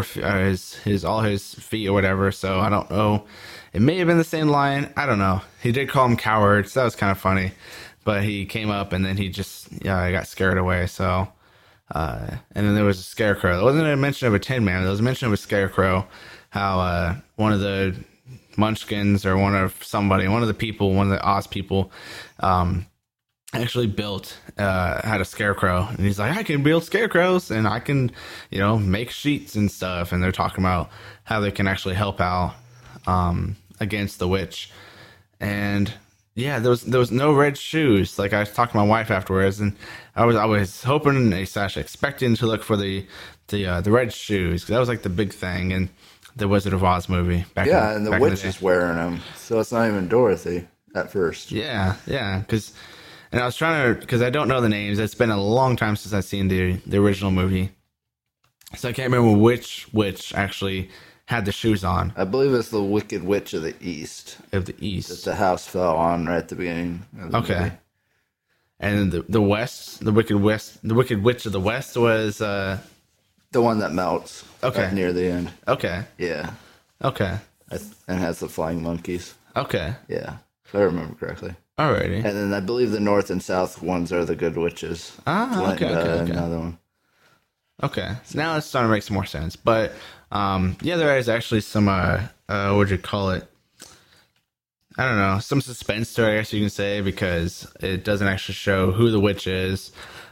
all his feet or whatever. So I don't know. It may have been the same lion. I don't know. He did call him coward, so that was kind of funny. But he came up and then he just got scared away. So and then there was a scarecrow. There wasn't a mention of a Tin Man. There was a mention of a scarecrow. How one of the Munchkins or one of the people, one of the Oz people, actually had a scarecrow, and he's like, I can build scarecrows and I can make sheets and stuff. And they're talking about how they can actually help out against the witch. And yeah, there was no red shoes. Like, I was talking to my wife afterwards, and I was hoping / expecting to look for the red shoes, 'cause that was like the big thing in the Wizard of Oz movie. And the witch is wearing them, so it's not even Dorothy at first. Yeah, because I was trying to, because I don't know the names. It's been a long time since I've seen the original movie, so I can't remember which witch actually had the shoes on. I believe it's the Wicked Witch of the East. Of the East. That the house fell on right at the beginning of the movie. And the West, the Wicked Witch of the West was the one that melts. Okay. Near the end. Okay. Yeah. Okay. And has the flying monkeys. Okay. Yeah, if I remember correctly. Alrighty. And then I believe the North and South ones are the good witches. Okay. Another one. Okay, so now it's starting to make some more sense. But there is actually some what would you call it? I don't know, some suspense to it, I guess you can say, because it doesn't actually show who the witch is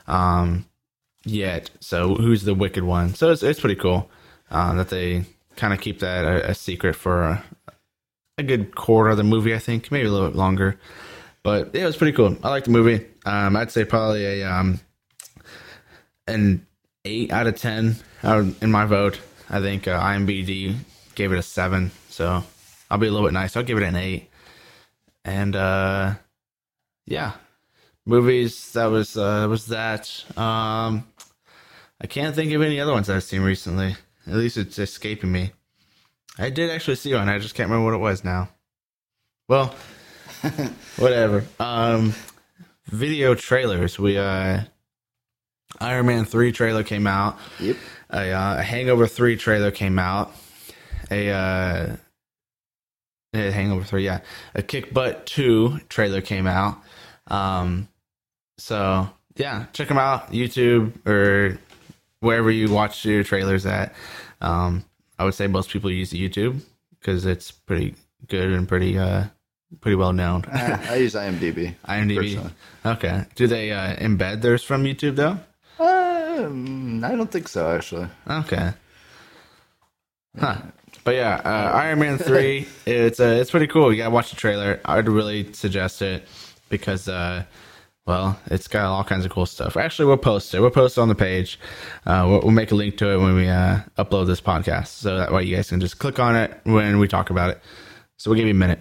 yet. So who's the wicked one? So it's pretty cool that they kind of keep that a secret for a good quarter of the movie, I think, maybe a little bit longer. But yeah, it was pretty cool. I like the movie. I'd say probably an 8 out of 10 in my vote. I think IMDb gave it a 7, so I'll be a little bit nice. I'll give it an 8. And movies, that was that. I can't think of any other ones I've seen recently. At least it's escaping me. I did actually see one. I just can't remember what it was now. Well, whatever. Video trailers. We Iron Man 3 trailer came out. Yep. A Hangover 3 trailer came out. A Hangover 3, yeah. A Kick Butt 2 trailer came out. So, yeah, check them out. YouTube or wherever you watch your trailers at. I would say most people use YouTube because it's pretty good and pretty well known. I use IMDb. IMDb. Okay. Do they embed theirs from YouTube, though? I don't think so, actually. Okay. Huh. But yeah, Iron Man 3, it's pretty cool. You gotta watch the trailer. I'd really suggest it because, it's got all kinds of cool stuff. Actually, we'll post it. We'll post it on the page. We'll make a link to it when we upload this podcast. So that way you guys can just click on it when we talk about it. So we'll give you a minute.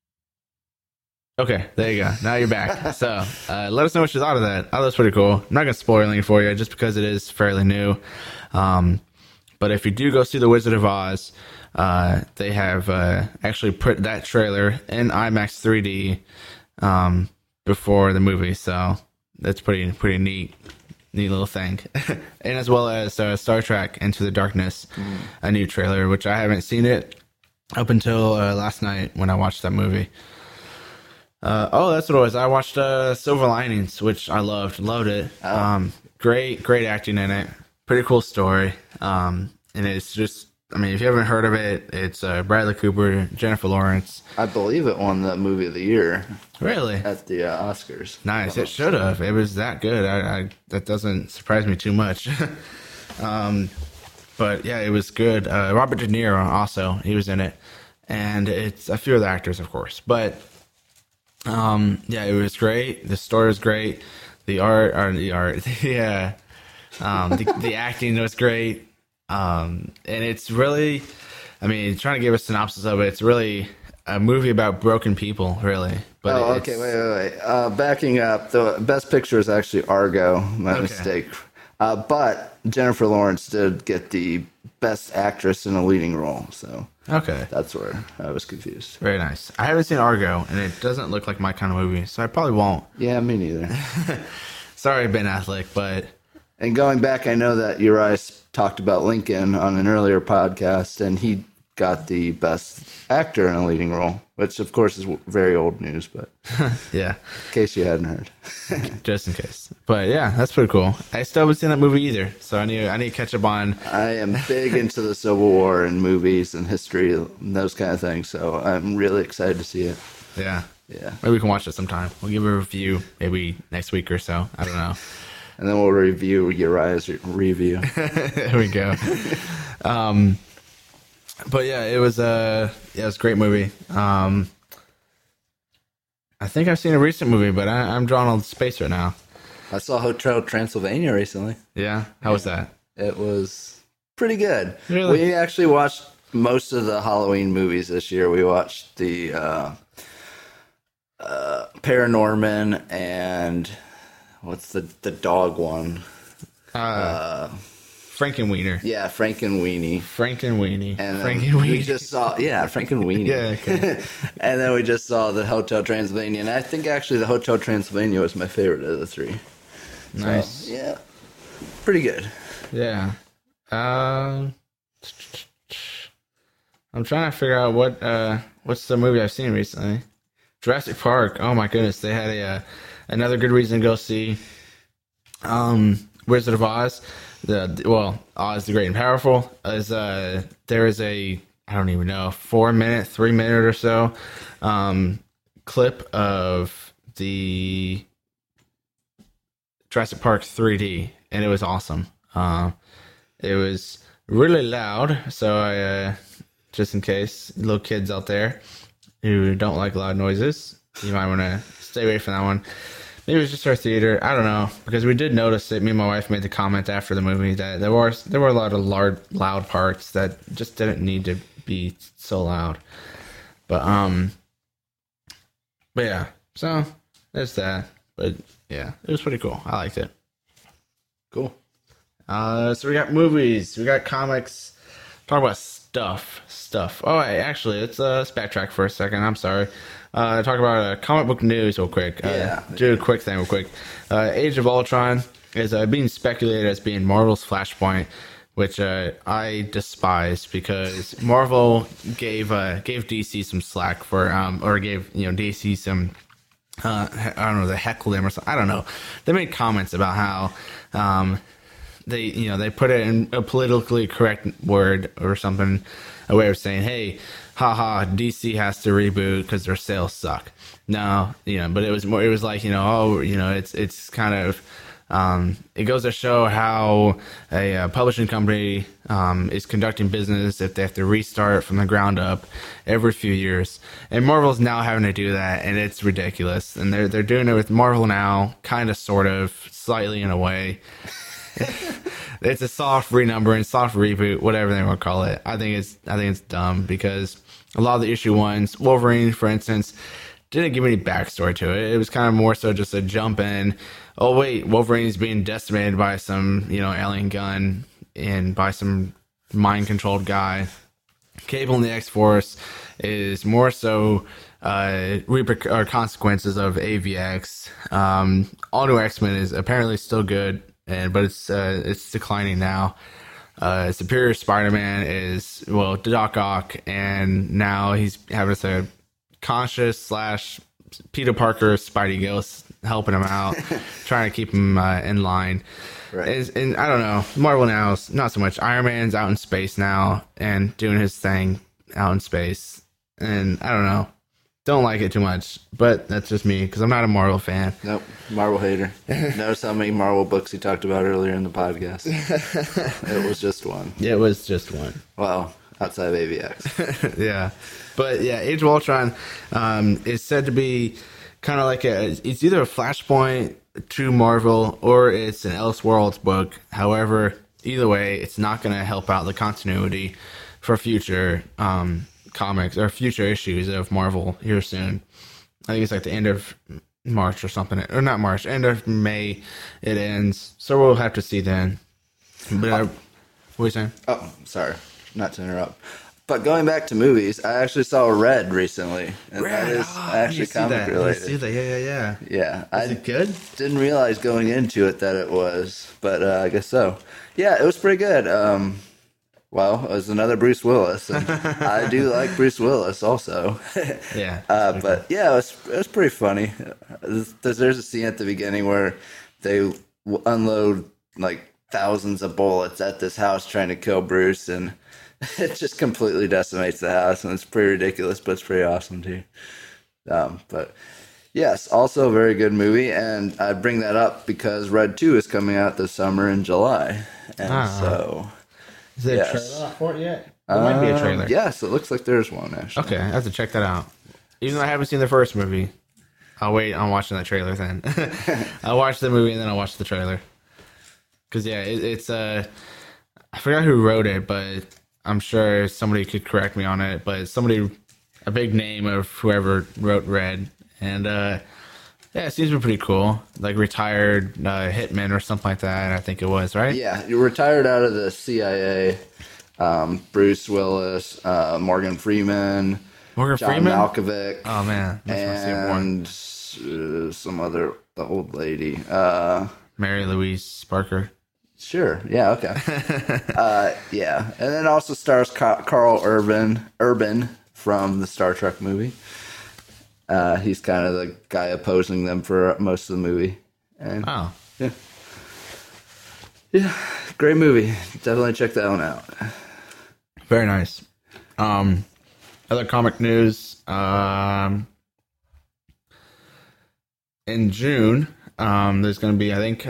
Okay, there you go. Now you're back. So let us know what you thought of that. Oh, that's pretty cool. I'm not going to spoil anything for you just because it is fairly new. But if you do go see The Wizard of Oz, they have actually put that trailer in IMAX 3D before the movie. So that's pretty neat little thing. And as well as Star Trek Into the Darkness, a new trailer, which I haven't seen it up until last night when I watched that movie. That's what it was. I watched Silver Linings, which I loved it. Great acting in it. Pretty cool story. And it's just, I mean, if you haven't heard of it, it's Bradley Cooper, Jennifer Lawrence. I believe it won the movie of the year. Really? At the Oscars. Nice. It should have. It was that good. I that doesn't surprise me too much. But yeah, it was good. Robert De Niro also, he was in it. and it's a few of the actors, of course. But yeah, it was great. The story was great. The art, or the art, yeah, the acting was great. And it's really, I mean, trying to give a synopsis of it, it's really a movie about broken people, really. But Oh, okay, wait. Backing up, the best picture is actually Argo. My mistake. But Jennifer Lawrence did get the best actress in a leading role, so okay, that's where I was confused. very nice. I haven't seen Argo, and it doesn't look like my kind of movie, so I probably won't. Yeah, me neither. Sorry, Ben Affleck, but And going back, I know that Uriah talked about Lincoln on an earlier podcast, and he got the best actor in a leading role, which of course is very old news, but yeah, in case you hadn't heard. just in case. But yeah, that's pretty cool. I still haven't seen that movie either, so I need to catch up on. I am big into the Civil War and movies and history and those kind of things, so I'm really excited to see it. Yeah, Yeah. maybe we can watch it sometime. We'll give a review maybe next week or so. I don't know. And then we'll review Uriah's review. There we go. But yeah, it was a great movie. I think I've seen a recent movie, but I'm drawn on space right now. I saw Hotel Transylvania recently. Yeah, how was that? It was pretty good. Really? We actually watched most of the Halloween movies this year. We watched the Paranorman and what's the dog one? Frankenweenie. Yeah, Frankenweenie. Frankenweenie. And then Frankenweenie. we just saw, Frankenweenie. Yeah, okay. And then we just saw the Hotel Transylvania. And I think actually the Hotel Transylvania was my favorite of the three. Nice. So, yeah, pretty good. Yeah. I'm trying to figure out what's the movie I've seen recently. Jurassic Park. Oh my goodness, they had another good reason to go see Wizard of Oz. Oz the Great and Powerful. There is a, I don't even know, 3 minute or so clip of the Jurassic Park 3D, and it was awesome. It was really loud, so I just in case little kids out there who don't like loud noises, you might want to stay away from that one. Maybe it was just our theater. I don't know, because we did notice it. Me and my wife made the comment after the movie that there were a lot of loud parts that just didn't need to be so loud. But yeah, so there's that. But yeah, it was pretty cool. I liked it. Cool. So we got movies, we got comics. Talk about stuff. Oh, hey, actually, let's backtrack for a second. I'm sorry. Talk about comic book news real quick. Do a quick thing real quick. Age of Ultron is being speculated as being Marvel's Flashpoint, which I despise because Marvel gave DC some slack for or gave DC some I don't know, they heckled them or something. I don't know. They made comments about how they put it in a politically correct word or something, a way of saying, hey, haha, DC has to reboot because their sales suck. No, but it was more, it was like, it's kind of, it goes to show how a publishing company is conducting business if they have to restart from the ground up every few years. And Marvel's now having to do that, and it's ridiculous. And they're doing it with Marvel now, kind of, sort of, slightly in a way. It's a soft renumbering, soft reboot, whatever they want to call it. I think it's dumb because a lot of the issue ones, Wolverine, for instance, didn't give any backstory to it. It was kind of more so just a jump in. Oh wait, Wolverine's being decimated by some alien gun and by some mind controlled guy. Cable and the X-Force is more so consequences of AVX. All New X-Men is apparently still good. But it's declining now. Superior Spider-Man is Doc Ock, and now he's having a conscious / Peter Parker Spidey Ghost helping him out, trying to keep him in line. Right. And I don't know, Marvel now is not so much. Iron Man's out in space now and doing his thing out in space, and I don't know. Don't like it too much, but that's just me because I'm not a Marvel fan. Nope, Marvel hater. Notice how many Marvel books he talked about earlier in the podcast. It was just one. It was just one. Well, outside of AVX. Yeah, but yeah, Age of Ultron is said to be kind of like it's either a Flashpoint to Marvel or it's an Elseworlds book. However, either way, it's not going to help out the continuity for future comics or future issues of Marvel here soon. I think it's like the end of March or something, or not March, end of May it ends. So we'll have to see then. But what are you saying? Oh, sorry, not to interrupt. But going back to movies, I actually saw Red recently, and that is actually comic related. See that? Yeah. Yeah, Is it good? Didn't realize going into it that it was, but I guess so. Yeah, it was pretty good. Well, it was another Bruce Willis, and I do like Bruce Willis also. Yeah. But yeah, it was pretty funny. There's a scene at the beginning where they unload like thousands of bullets at this house trying to kill Bruce, and it just completely decimates the house, and it's pretty ridiculous, but it's pretty awesome too. But yes, also a very good movie, and I bring that up because Red 2 is coming out this summer in July, and so is there a trailer for it yet? There might be a trailer. Yes, it looks like there's one actually. Okay, I have to check that out. Even though I haven't seen the first movie, I'll wait on watching that trailer then. I'll watch the movie and then I'll watch the trailer. Because yeah, it's I forgot who wrote it, but I'm sure somebody could correct me on it. But somebody, a big name of whoever wrote Red, and yeah, it seems to be pretty cool. Like retired hitman or something like that. I think it was, right? Yeah, you retired out of the CIA. Bruce Willis, Morgan Freeman, John Malkovich. Oh man, and the old lady, Mary Louise Parker. Sure. Yeah. Okay. Yeah, and then also stars Carl Urban from the Star Trek movie. He's kind of the guy opposing them for most of the movie. And, yeah, great movie. Definitely check that one out. Very nice. Other comic news. In June, there's going to be, I think,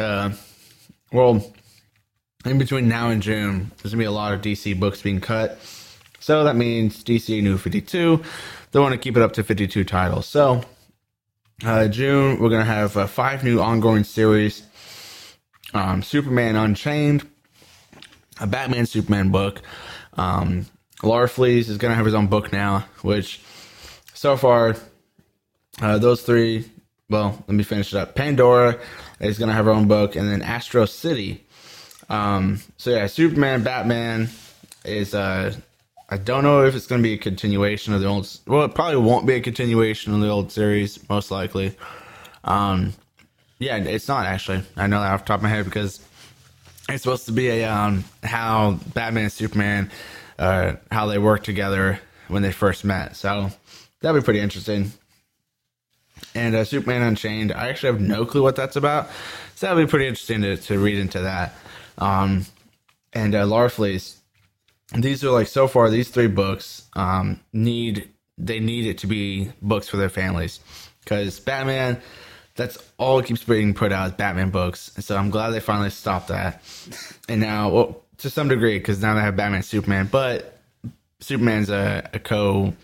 in between now and June, there's going to be a lot of DC books being cut. So that means DC New 52. They want to keep it up to 52 titles. So, June, we're going to have 5 new ongoing series. Superman Unchained, a Batman Superman book. Larfleeze is going to have his own book now, which so far, those 3, well, let me finish it up. Pandora is going to have her own book, and then Astro City. So yeah, Superman, Batman is, I don't know if it's going to be a continuation of the old, well, it probably won't be a continuation of the old series, most likely. Yeah, it's not actually. I know that off the top of my head because it's supposed to be a, how Batman and Superman, how they worked together when they first met. So that'd be pretty interesting. And Superman Unchained, I actually have no clue what that's about. So that'd be pretty interesting to read into that. And Larfleeze, these are like, so far, these 3 books need it to be books for their families. Because Batman, that's all it keeps being put out is Batman books. And so I'm glad they finally stopped that. And now, well, to some degree, because now they have Batman and Superman, but Superman's a co-lead,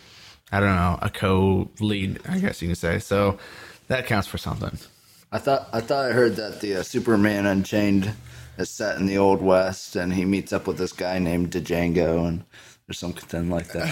I guess you can say. So that counts for something. I thought I heard that the Superman Unchained is set in the Old West, and he meets up with this guy named Django, and there's something like that.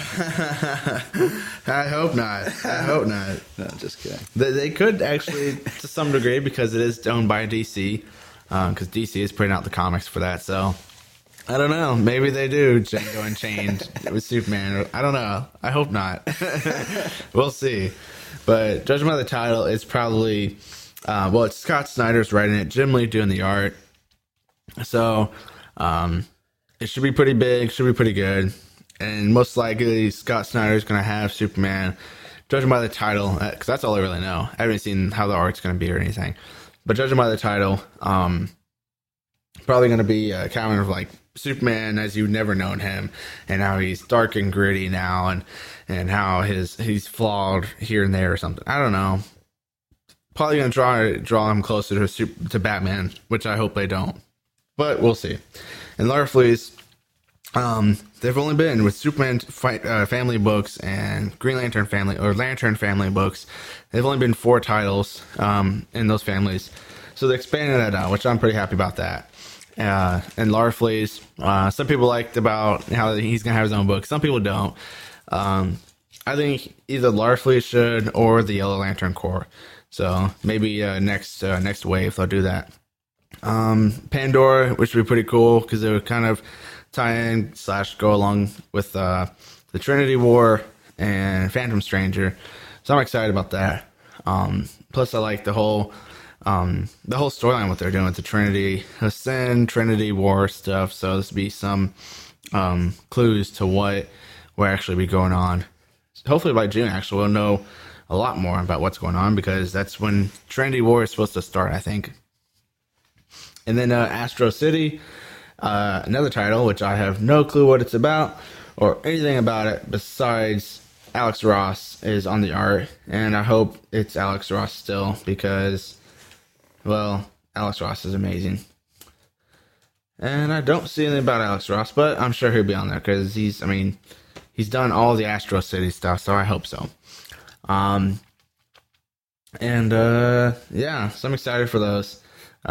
I hope not. No, just kidding. They could actually, to some degree, because it is owned by DC, because DC is putting out the comics for that. So I don't know. Maybe they do Django Unchained with Superman. I don't know. I hope not. We'll see. But judging by the title, it's probably, it's Scott Snyder's writing it, Jim Lee doing the art. So it should be pretty big, should be pretty good. And most likely Scott Snyder's going to have Superman, judging by the title, because that's all I really know. I haven't seen how the art's going to be or anything. But judging by the title, probably going to be kind of like Superman as you've never known him, and how he's dark and gritty now, and how he's flawed here and there or something. I don't know. Probably going to draw him closer to Batman, which I hope they don't. But we'll see. And Larfleeze, They've only been with Superman family books and Green Lantern family or Lantern family books. They've only been 4 titles in those families, so they're expanding that out, which I'm pretty happy about that. And Larfleeze, some people liked about how he's gonna have his own book. Some people don't. I think either Larfleeze should or the Yellow Lantern Corps. So maybe next wave they'll do that. Pandora, which would be pretty cool because it would kind of tie in / go along with the Trinity War and Phantom Stranger. So I'm excited about that. Plus, I like the whole storyline, what they're doing with the Trinity Ascend, Trinity War stuff. So this will be some clues to what will actually be going on. Hopefully by June, actually, we'll know a lot more about what's going on because that's when Trinity War is supposed to start, I think. And then Astro City, another title, which I have no clue what it's about or anything about it besides Alex Ross is on the art. And I hope it's Alex Ross still because, well, Alex Ross is amazing. And I don't see anything about Alex Ross, but I'm sure he'll be on there because he's done all the Astro City stuff, so I hope so. Yeah, so I'm excited for those.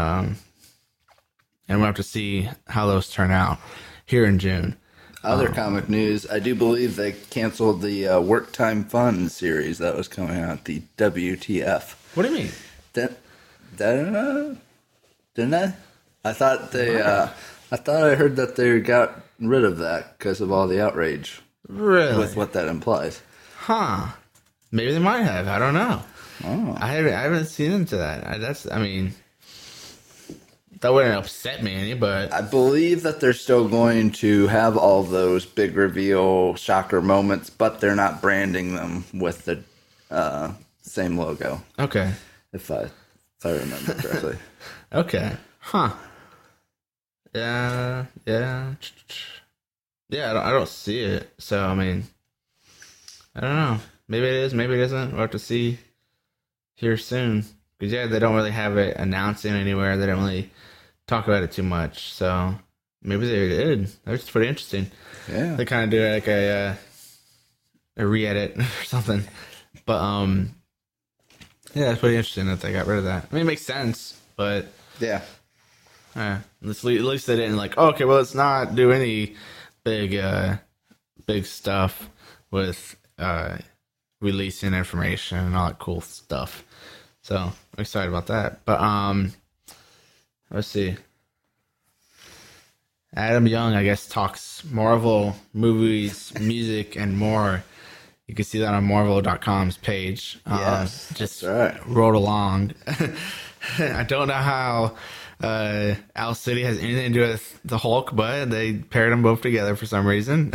And we'll have to see how those turn out here in June. Other comic news, I do believe they canceled the Work Time Fun series that was coming out, the WTF. What do you mean? Didn't I? I thought I heard that they got rid of that because of all the outrage. Really? With what that implies. Huh. Maybe they might have. I don't know. Oh. I haven't seen into that. That wouldn't upset me any, but I believe that they're still going to have all those big reveal shocker moments, but they're not branding them with the same logo. Okay. If I remember correctly. Okay. Huh. Yeah. I don't see it. So I don't know. Maybe it is. Maybe it isn't. We'll have to see here soon. Because they don't really have it announced in anywhere. They don't really talk about it too much. So maybe they did. That's pretty interesting. Yeah. They kind of do like a re-edit or something. But yeah, it's pretty interesting that they got rid of that. I mean, it makes sense, but yeah. At least they didn't okay, well, let's not do any big stuff with releasing information and all that cool stuff. So I'm excited about that. But let's see. Adam Young, I guess, talks Marvel movies, music, and more. You can see that on Marvel.com's page. Yes, just that's right. Rode along. I don't know how Owl City has anything to do with the Hulk, but they paired them both together for some reason.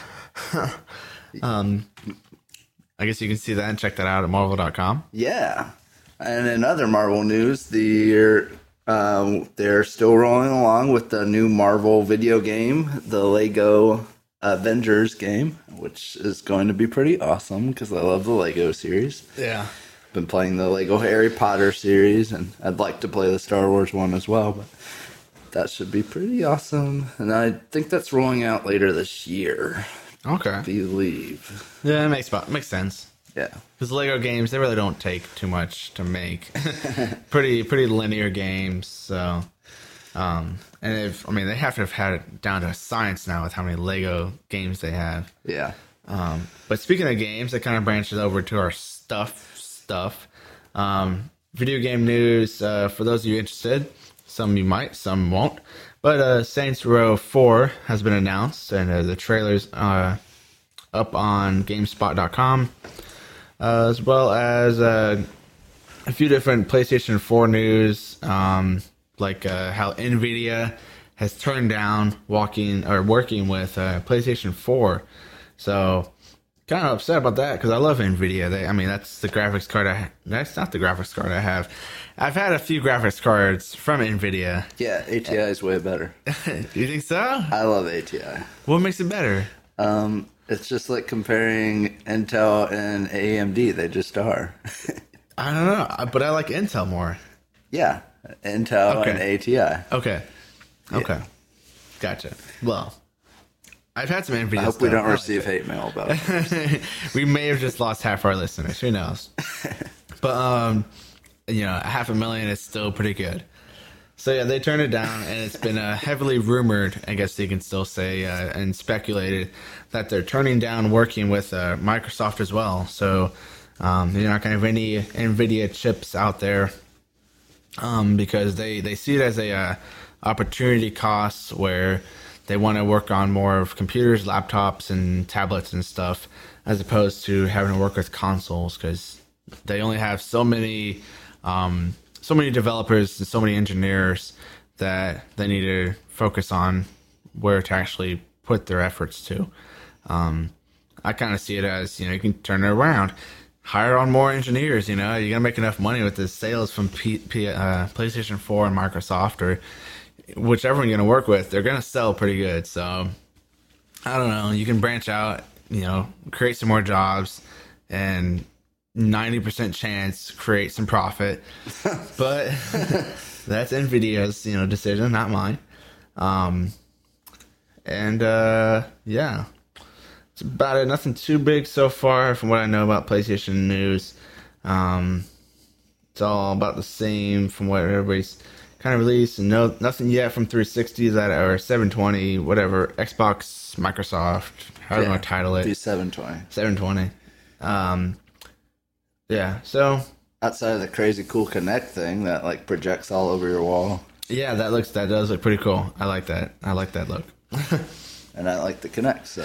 I guess you can see that and check that out at Marvel.com. Yeah. And in other Marvel news, they're still rolling along with the new Marvel video game, the Lego Avengers game, which is going to be pretty awesome because I love the Lego series. Yeah. Been playing the Lego Harry Potter series, and I'd like to play the Star Wars one as well, but that should be pretty awesome. And I think that's rolling out later this year. Okay. I believe. Yeah, it makes sense. Yeah. Because Lego games, they really don't take too much to make. pretty linear games. So, and they have to have had it down to a science now with how many Lego games they have. Yeah. But speaking of games, it kind of branches over to our stuff. Video game news, for those of you interested, some you might, some won't. But Saints Row 4 has been announced, and the trailer's up on GameSpot.com, as well as a few different PlayStation 4 news, like how NVIDIA has turned down working with PlayStation 4. So, kind of upset about that because I love NVIDIA. That's the graphics card that's not the graphics card I have. I've had a few graphics cards from NVIDIA. Yeah, ATI is way better. You think so? I love ATI. What makes it better? It's just like comparing Intel and AMD. They just are. I don't know, but I like Intel more. Yeah, Intel and ATI. Okay. Gotcha. Well, I've had some Nvidia I hope stuff. we don't I like receive hate mail about it. we may have just lost half our listeners. Who knows? But 500,000 is still pretty good. So yeah, they turned it down, and it's been heavily rumored, I guess you can still say, and speculated that they're turning down working with Microsoft as well. So you're not going to have any Nvidia chips out there because they see it as a opportunity cost where they want to work on more of computers, laptops, and tablets and stuff, as opposed to having to work with consoles because they only have so many developers and so many engineers that they need to focus on where to actually put their efforts to. I kind of see it as, you can turn it around, hire on more engineers. You're going to make enough money with the sales from PlayStation 4 and Microsoft or whichever you're going to work with. They're going to sell pretty good. So I don't know. You can branch out, create some more jobs and 90% chance create some profit, but that's Nvidia's decision, not mine. Yeah, it's about it. Nothing too big so far from what I know about PlayStation news. It's all about the same from what everybody's kind of released, and nothing yet from 360 that or 720, whatever, Xbox, Microsoft, however you want to title it. 720. Yeah, so outside of the crazy cool Kinect thing that like projects all over your wall. Yeah, that does look pretty cool. I like that. I like that look. And I like the Kinect, so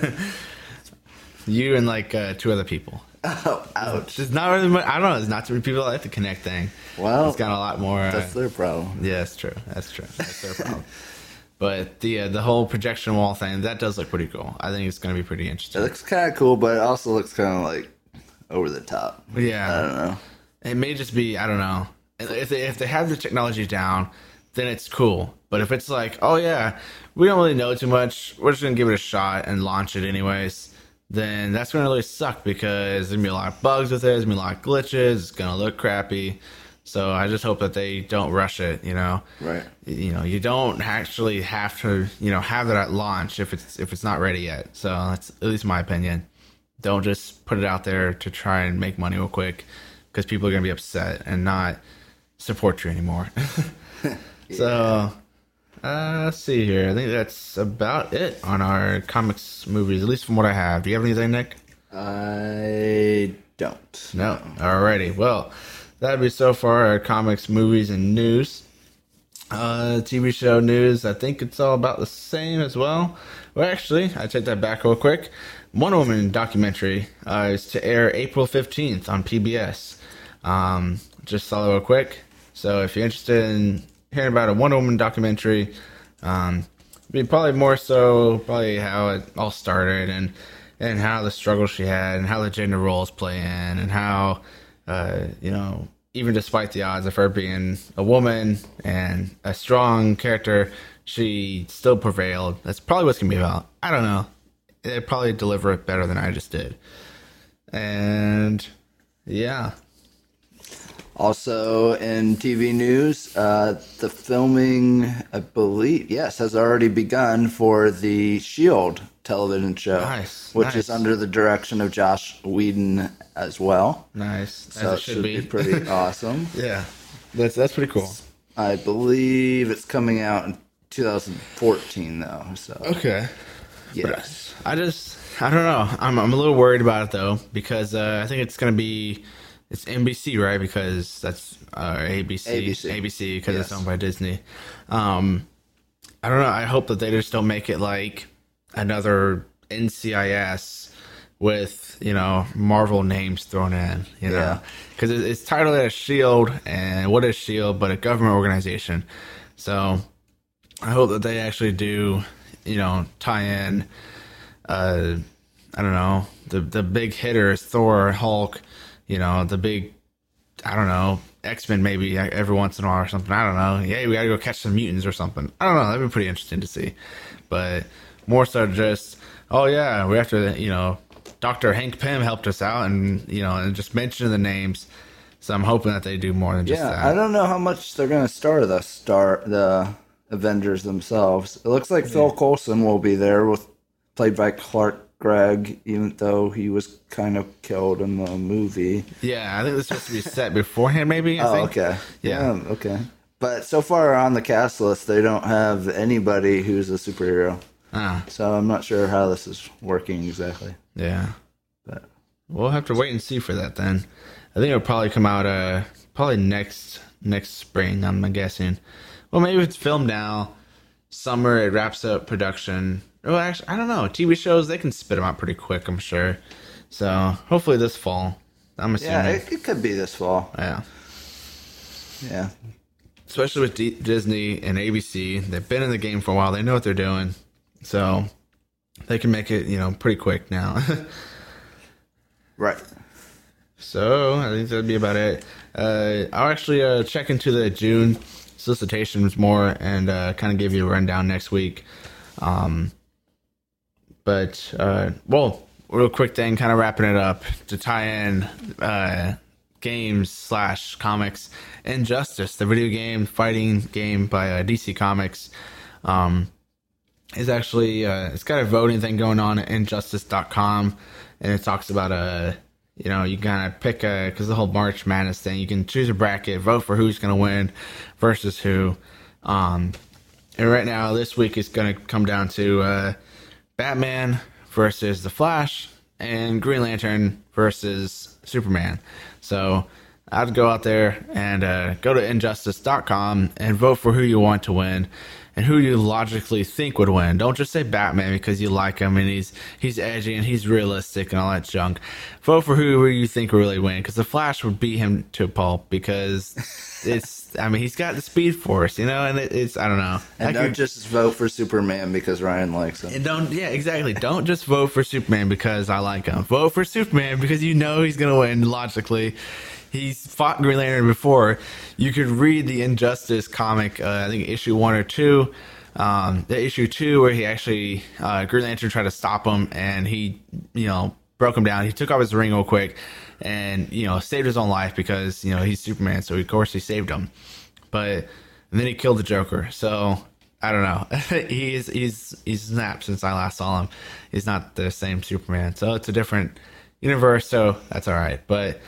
you and like two other people. Oh, ouch. It's not really much, I don't know, there's not too many people that like the Kinect thing. Well, it's got a lot more that's their problem. Yeah, that's true. That's their problem. But the whole projection wall thing, that does look pretty cool. I think it's going to be pretty interesting. It looks kind of cool, but it also looks kind of like over the top. Yeah. I don't know. It may just be, I don't know. If they have the technology down, then it's cool. But if it's like, oh yeah, we don't really know too much, we're just going to give it a shot and launch it anyways, then that's going to really suck because there's going to be a lot of bugs with it, there's going to be a lot of glitches, it's going to look crappy. So I just hope that they don't rush it, Right. You don't actually have to, have it at launch if it's not ready yet. So that's at least my opinion. Don't just put it out there to try and make money real quick because people are going to be upset and not support you anymore. Yeah. So, let's see here. I think that's about it on our comics movies, at least from what I have. Do you have anything, Nick? I don't. No. Alrighty. Well, that'd be so far our comics, movies, and news. TV show news, I think it's all about the same as well. Well, actually, I take that back real quick. Wonder Woman documentary is to air April 15th on PBS. Just saw it real quick. So if you're interested in hearing about a Wonder Woman documentary, be probably more so probably how it all started and how the struggle she had and how the gender roles play in and how, even despite the odds of her being a woman and a strong character, she still prevailed. That's probably what it's going to be about. I don't know. They'd probably deliver it better than I just did. And, yeah. Also in TV news, the filming, I believe, has already begun for the S.H.I.E.L.D. television show. Nice. Which is under the direction of Joss Whedon as well. Nice. So it should be pretty awesome. Yeah. That's pretty cool. I believe it's coming out in 2014, though. So okay. Yes. I don't know. I'm a little worried about it, though, because I think it's going to be... It's NBC, right? Because that's ABC because it's owned by Disney. I don't know. I hope that they just don't make it like another NCIS with, Marvel names thrown in, Because it's titled as S.H.I.E.L.D. And what is S.H.I.E.L.D. but a government organization? So I hope that they actually do, tie in, I don't know, the big hitters, Thor, Hulk, the big, I don't know, X-Men maybe every once in a while or something. I don't know. Yeah, we gotta go catch some mutants or something. I don't know. That'd be pretty interesting to see. But more so just, oh yeah, we have to, Dr. Hank Pym helped us out and, and just mention the names. So I'm hoping that they do more than just that. I don't know how much they're going to the Avengers themselves. It looks like Phil Coulson will be there with played by Clark Gregg, even though he was kind of killed in the movie. Yeah, I think this is supposed to be set beforehand, maybe. I think. Okay. Yeah. Okay. But so far on the cast list, they don't have anybody who's a superhero. So I'm not sure how this is working exactly. Yeah. But We'll have to wait and see for that then. I think it'll probably come out probably next spring, I'm guessing. Well, maybe if it's filmed now, summer, it wraps up production. Well, actually, I don't know. TV shows, they can spit them out pretty quick, I'm sure. So hopefully this fall. I'm assuming. yeah, it could be this fall. Yeah. Yeah. Especially with Disney and ABC. They've been in the game for a while. They know what they're doing. So they can make it, pretty quick now. Right. So I think that'd be about it. I'll actually check into the June solicitations more and kind of give you a rundown next week. But real quick thing, kind of wrapping it up to tie in games / comics. Injustice, the video game fighting game by DC Comics, is actually it's got a voting thing going on at injustice.com, and it talks about you kind of pick because the whole March Madness thing, you can choose a bracket, vote for who's going to win versus who. And right now, this week is going to come down to Batman versus The Flash and Green Lantern versus Superman. So I'd go out there and go to injustice.com and vote for who you want to win and who you logically think would win. Don't just say Batman because you like him and he's edgy and he's realistic and all that junk. Vote for who you think will really win, because the Flash would beat him to a pulp because he's got the Speed Force, and it's I don't know. And don't just vote for Superman because Ryan likes him. And exactly. Don't just vote for Superman because I like him. Vote for Superman because he's going to win logically. He's fought Green Lantern before. You could read the Injustice comic, I think issue 1 or 2. The issue 2 where he actually, Green Lantern tried to stop him and he, broke him down. He took off his ring real quick and, saved his own life because, he's Superman. So of course he saved him. And then he killed the Joker. So I don't know. he's snapped since I last saw him. He's not the same Superman. So it's a different universe. So that's all right. But,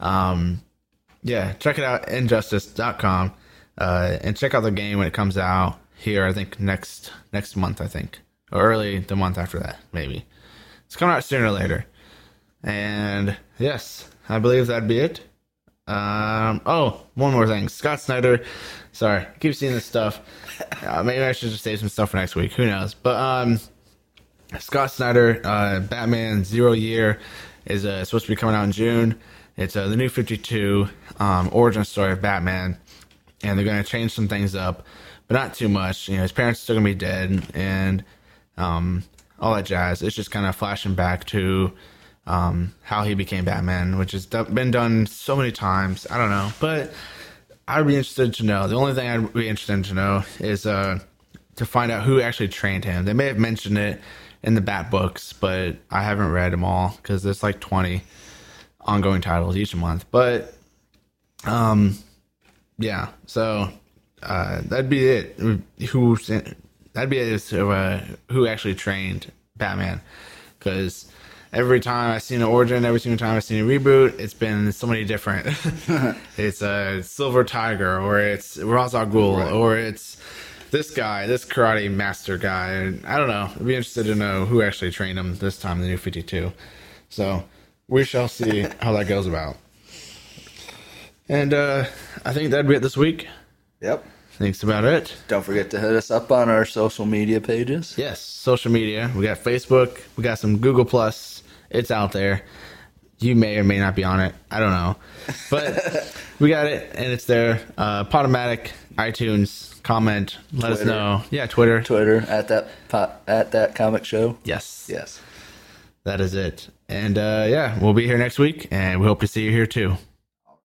check it out, injustice.com, and check out the game when it comes out here, I think next month, or early the month after that, maybe. It's coming out sooner or later. And yes, I believe that'd be it. One more thing. Scott Snyder, sorry, I keep seeing this stuff. Maybe I should just save some stuff for next week. Who knows? But, Scott Snyder, Batman Zero Year is supposed to be coming out in June. It's the New 52 origin story of Batman, and they're going to change some things up, but not too much. His parents are still going to be dead, and all that jazz. It's just kind of flashing back to how he became Batman, which has been done so many times. I don't know, but I'd be interested to know. The only thing I'd be interested to know is to find out who actually trained him. They may have mentioned it in the Bat books, but I haven't read them all because there's like 20 ongoing titles each month. But so that'd be it. Who actually trained Batman, because every time I've seen an origin, every single time I've seen a reboot, it's been somebody different. It's a Silver Tiger, or it's Ra's al Ghul, right, or it's this guy, this karate master guy. And I don't know. I'd be interested to know who actually trained him this time in the New 52. So we shall see how that goes about. And I think that'd be it this week. Yep. Thanks about it. Don't forget to hit us up on our social media pages. Yes, social media. We got Facebook. We got some Google Plus. It's out there. You may or may not be on it. I don't know. But we got it, and it's there. Podomatic, iTunes, comment. Let us know. Yeah, Twitter. Twitter, at that comic show. Yes. Yes. That is it. And we'll be here next week, and we hope to see you here too.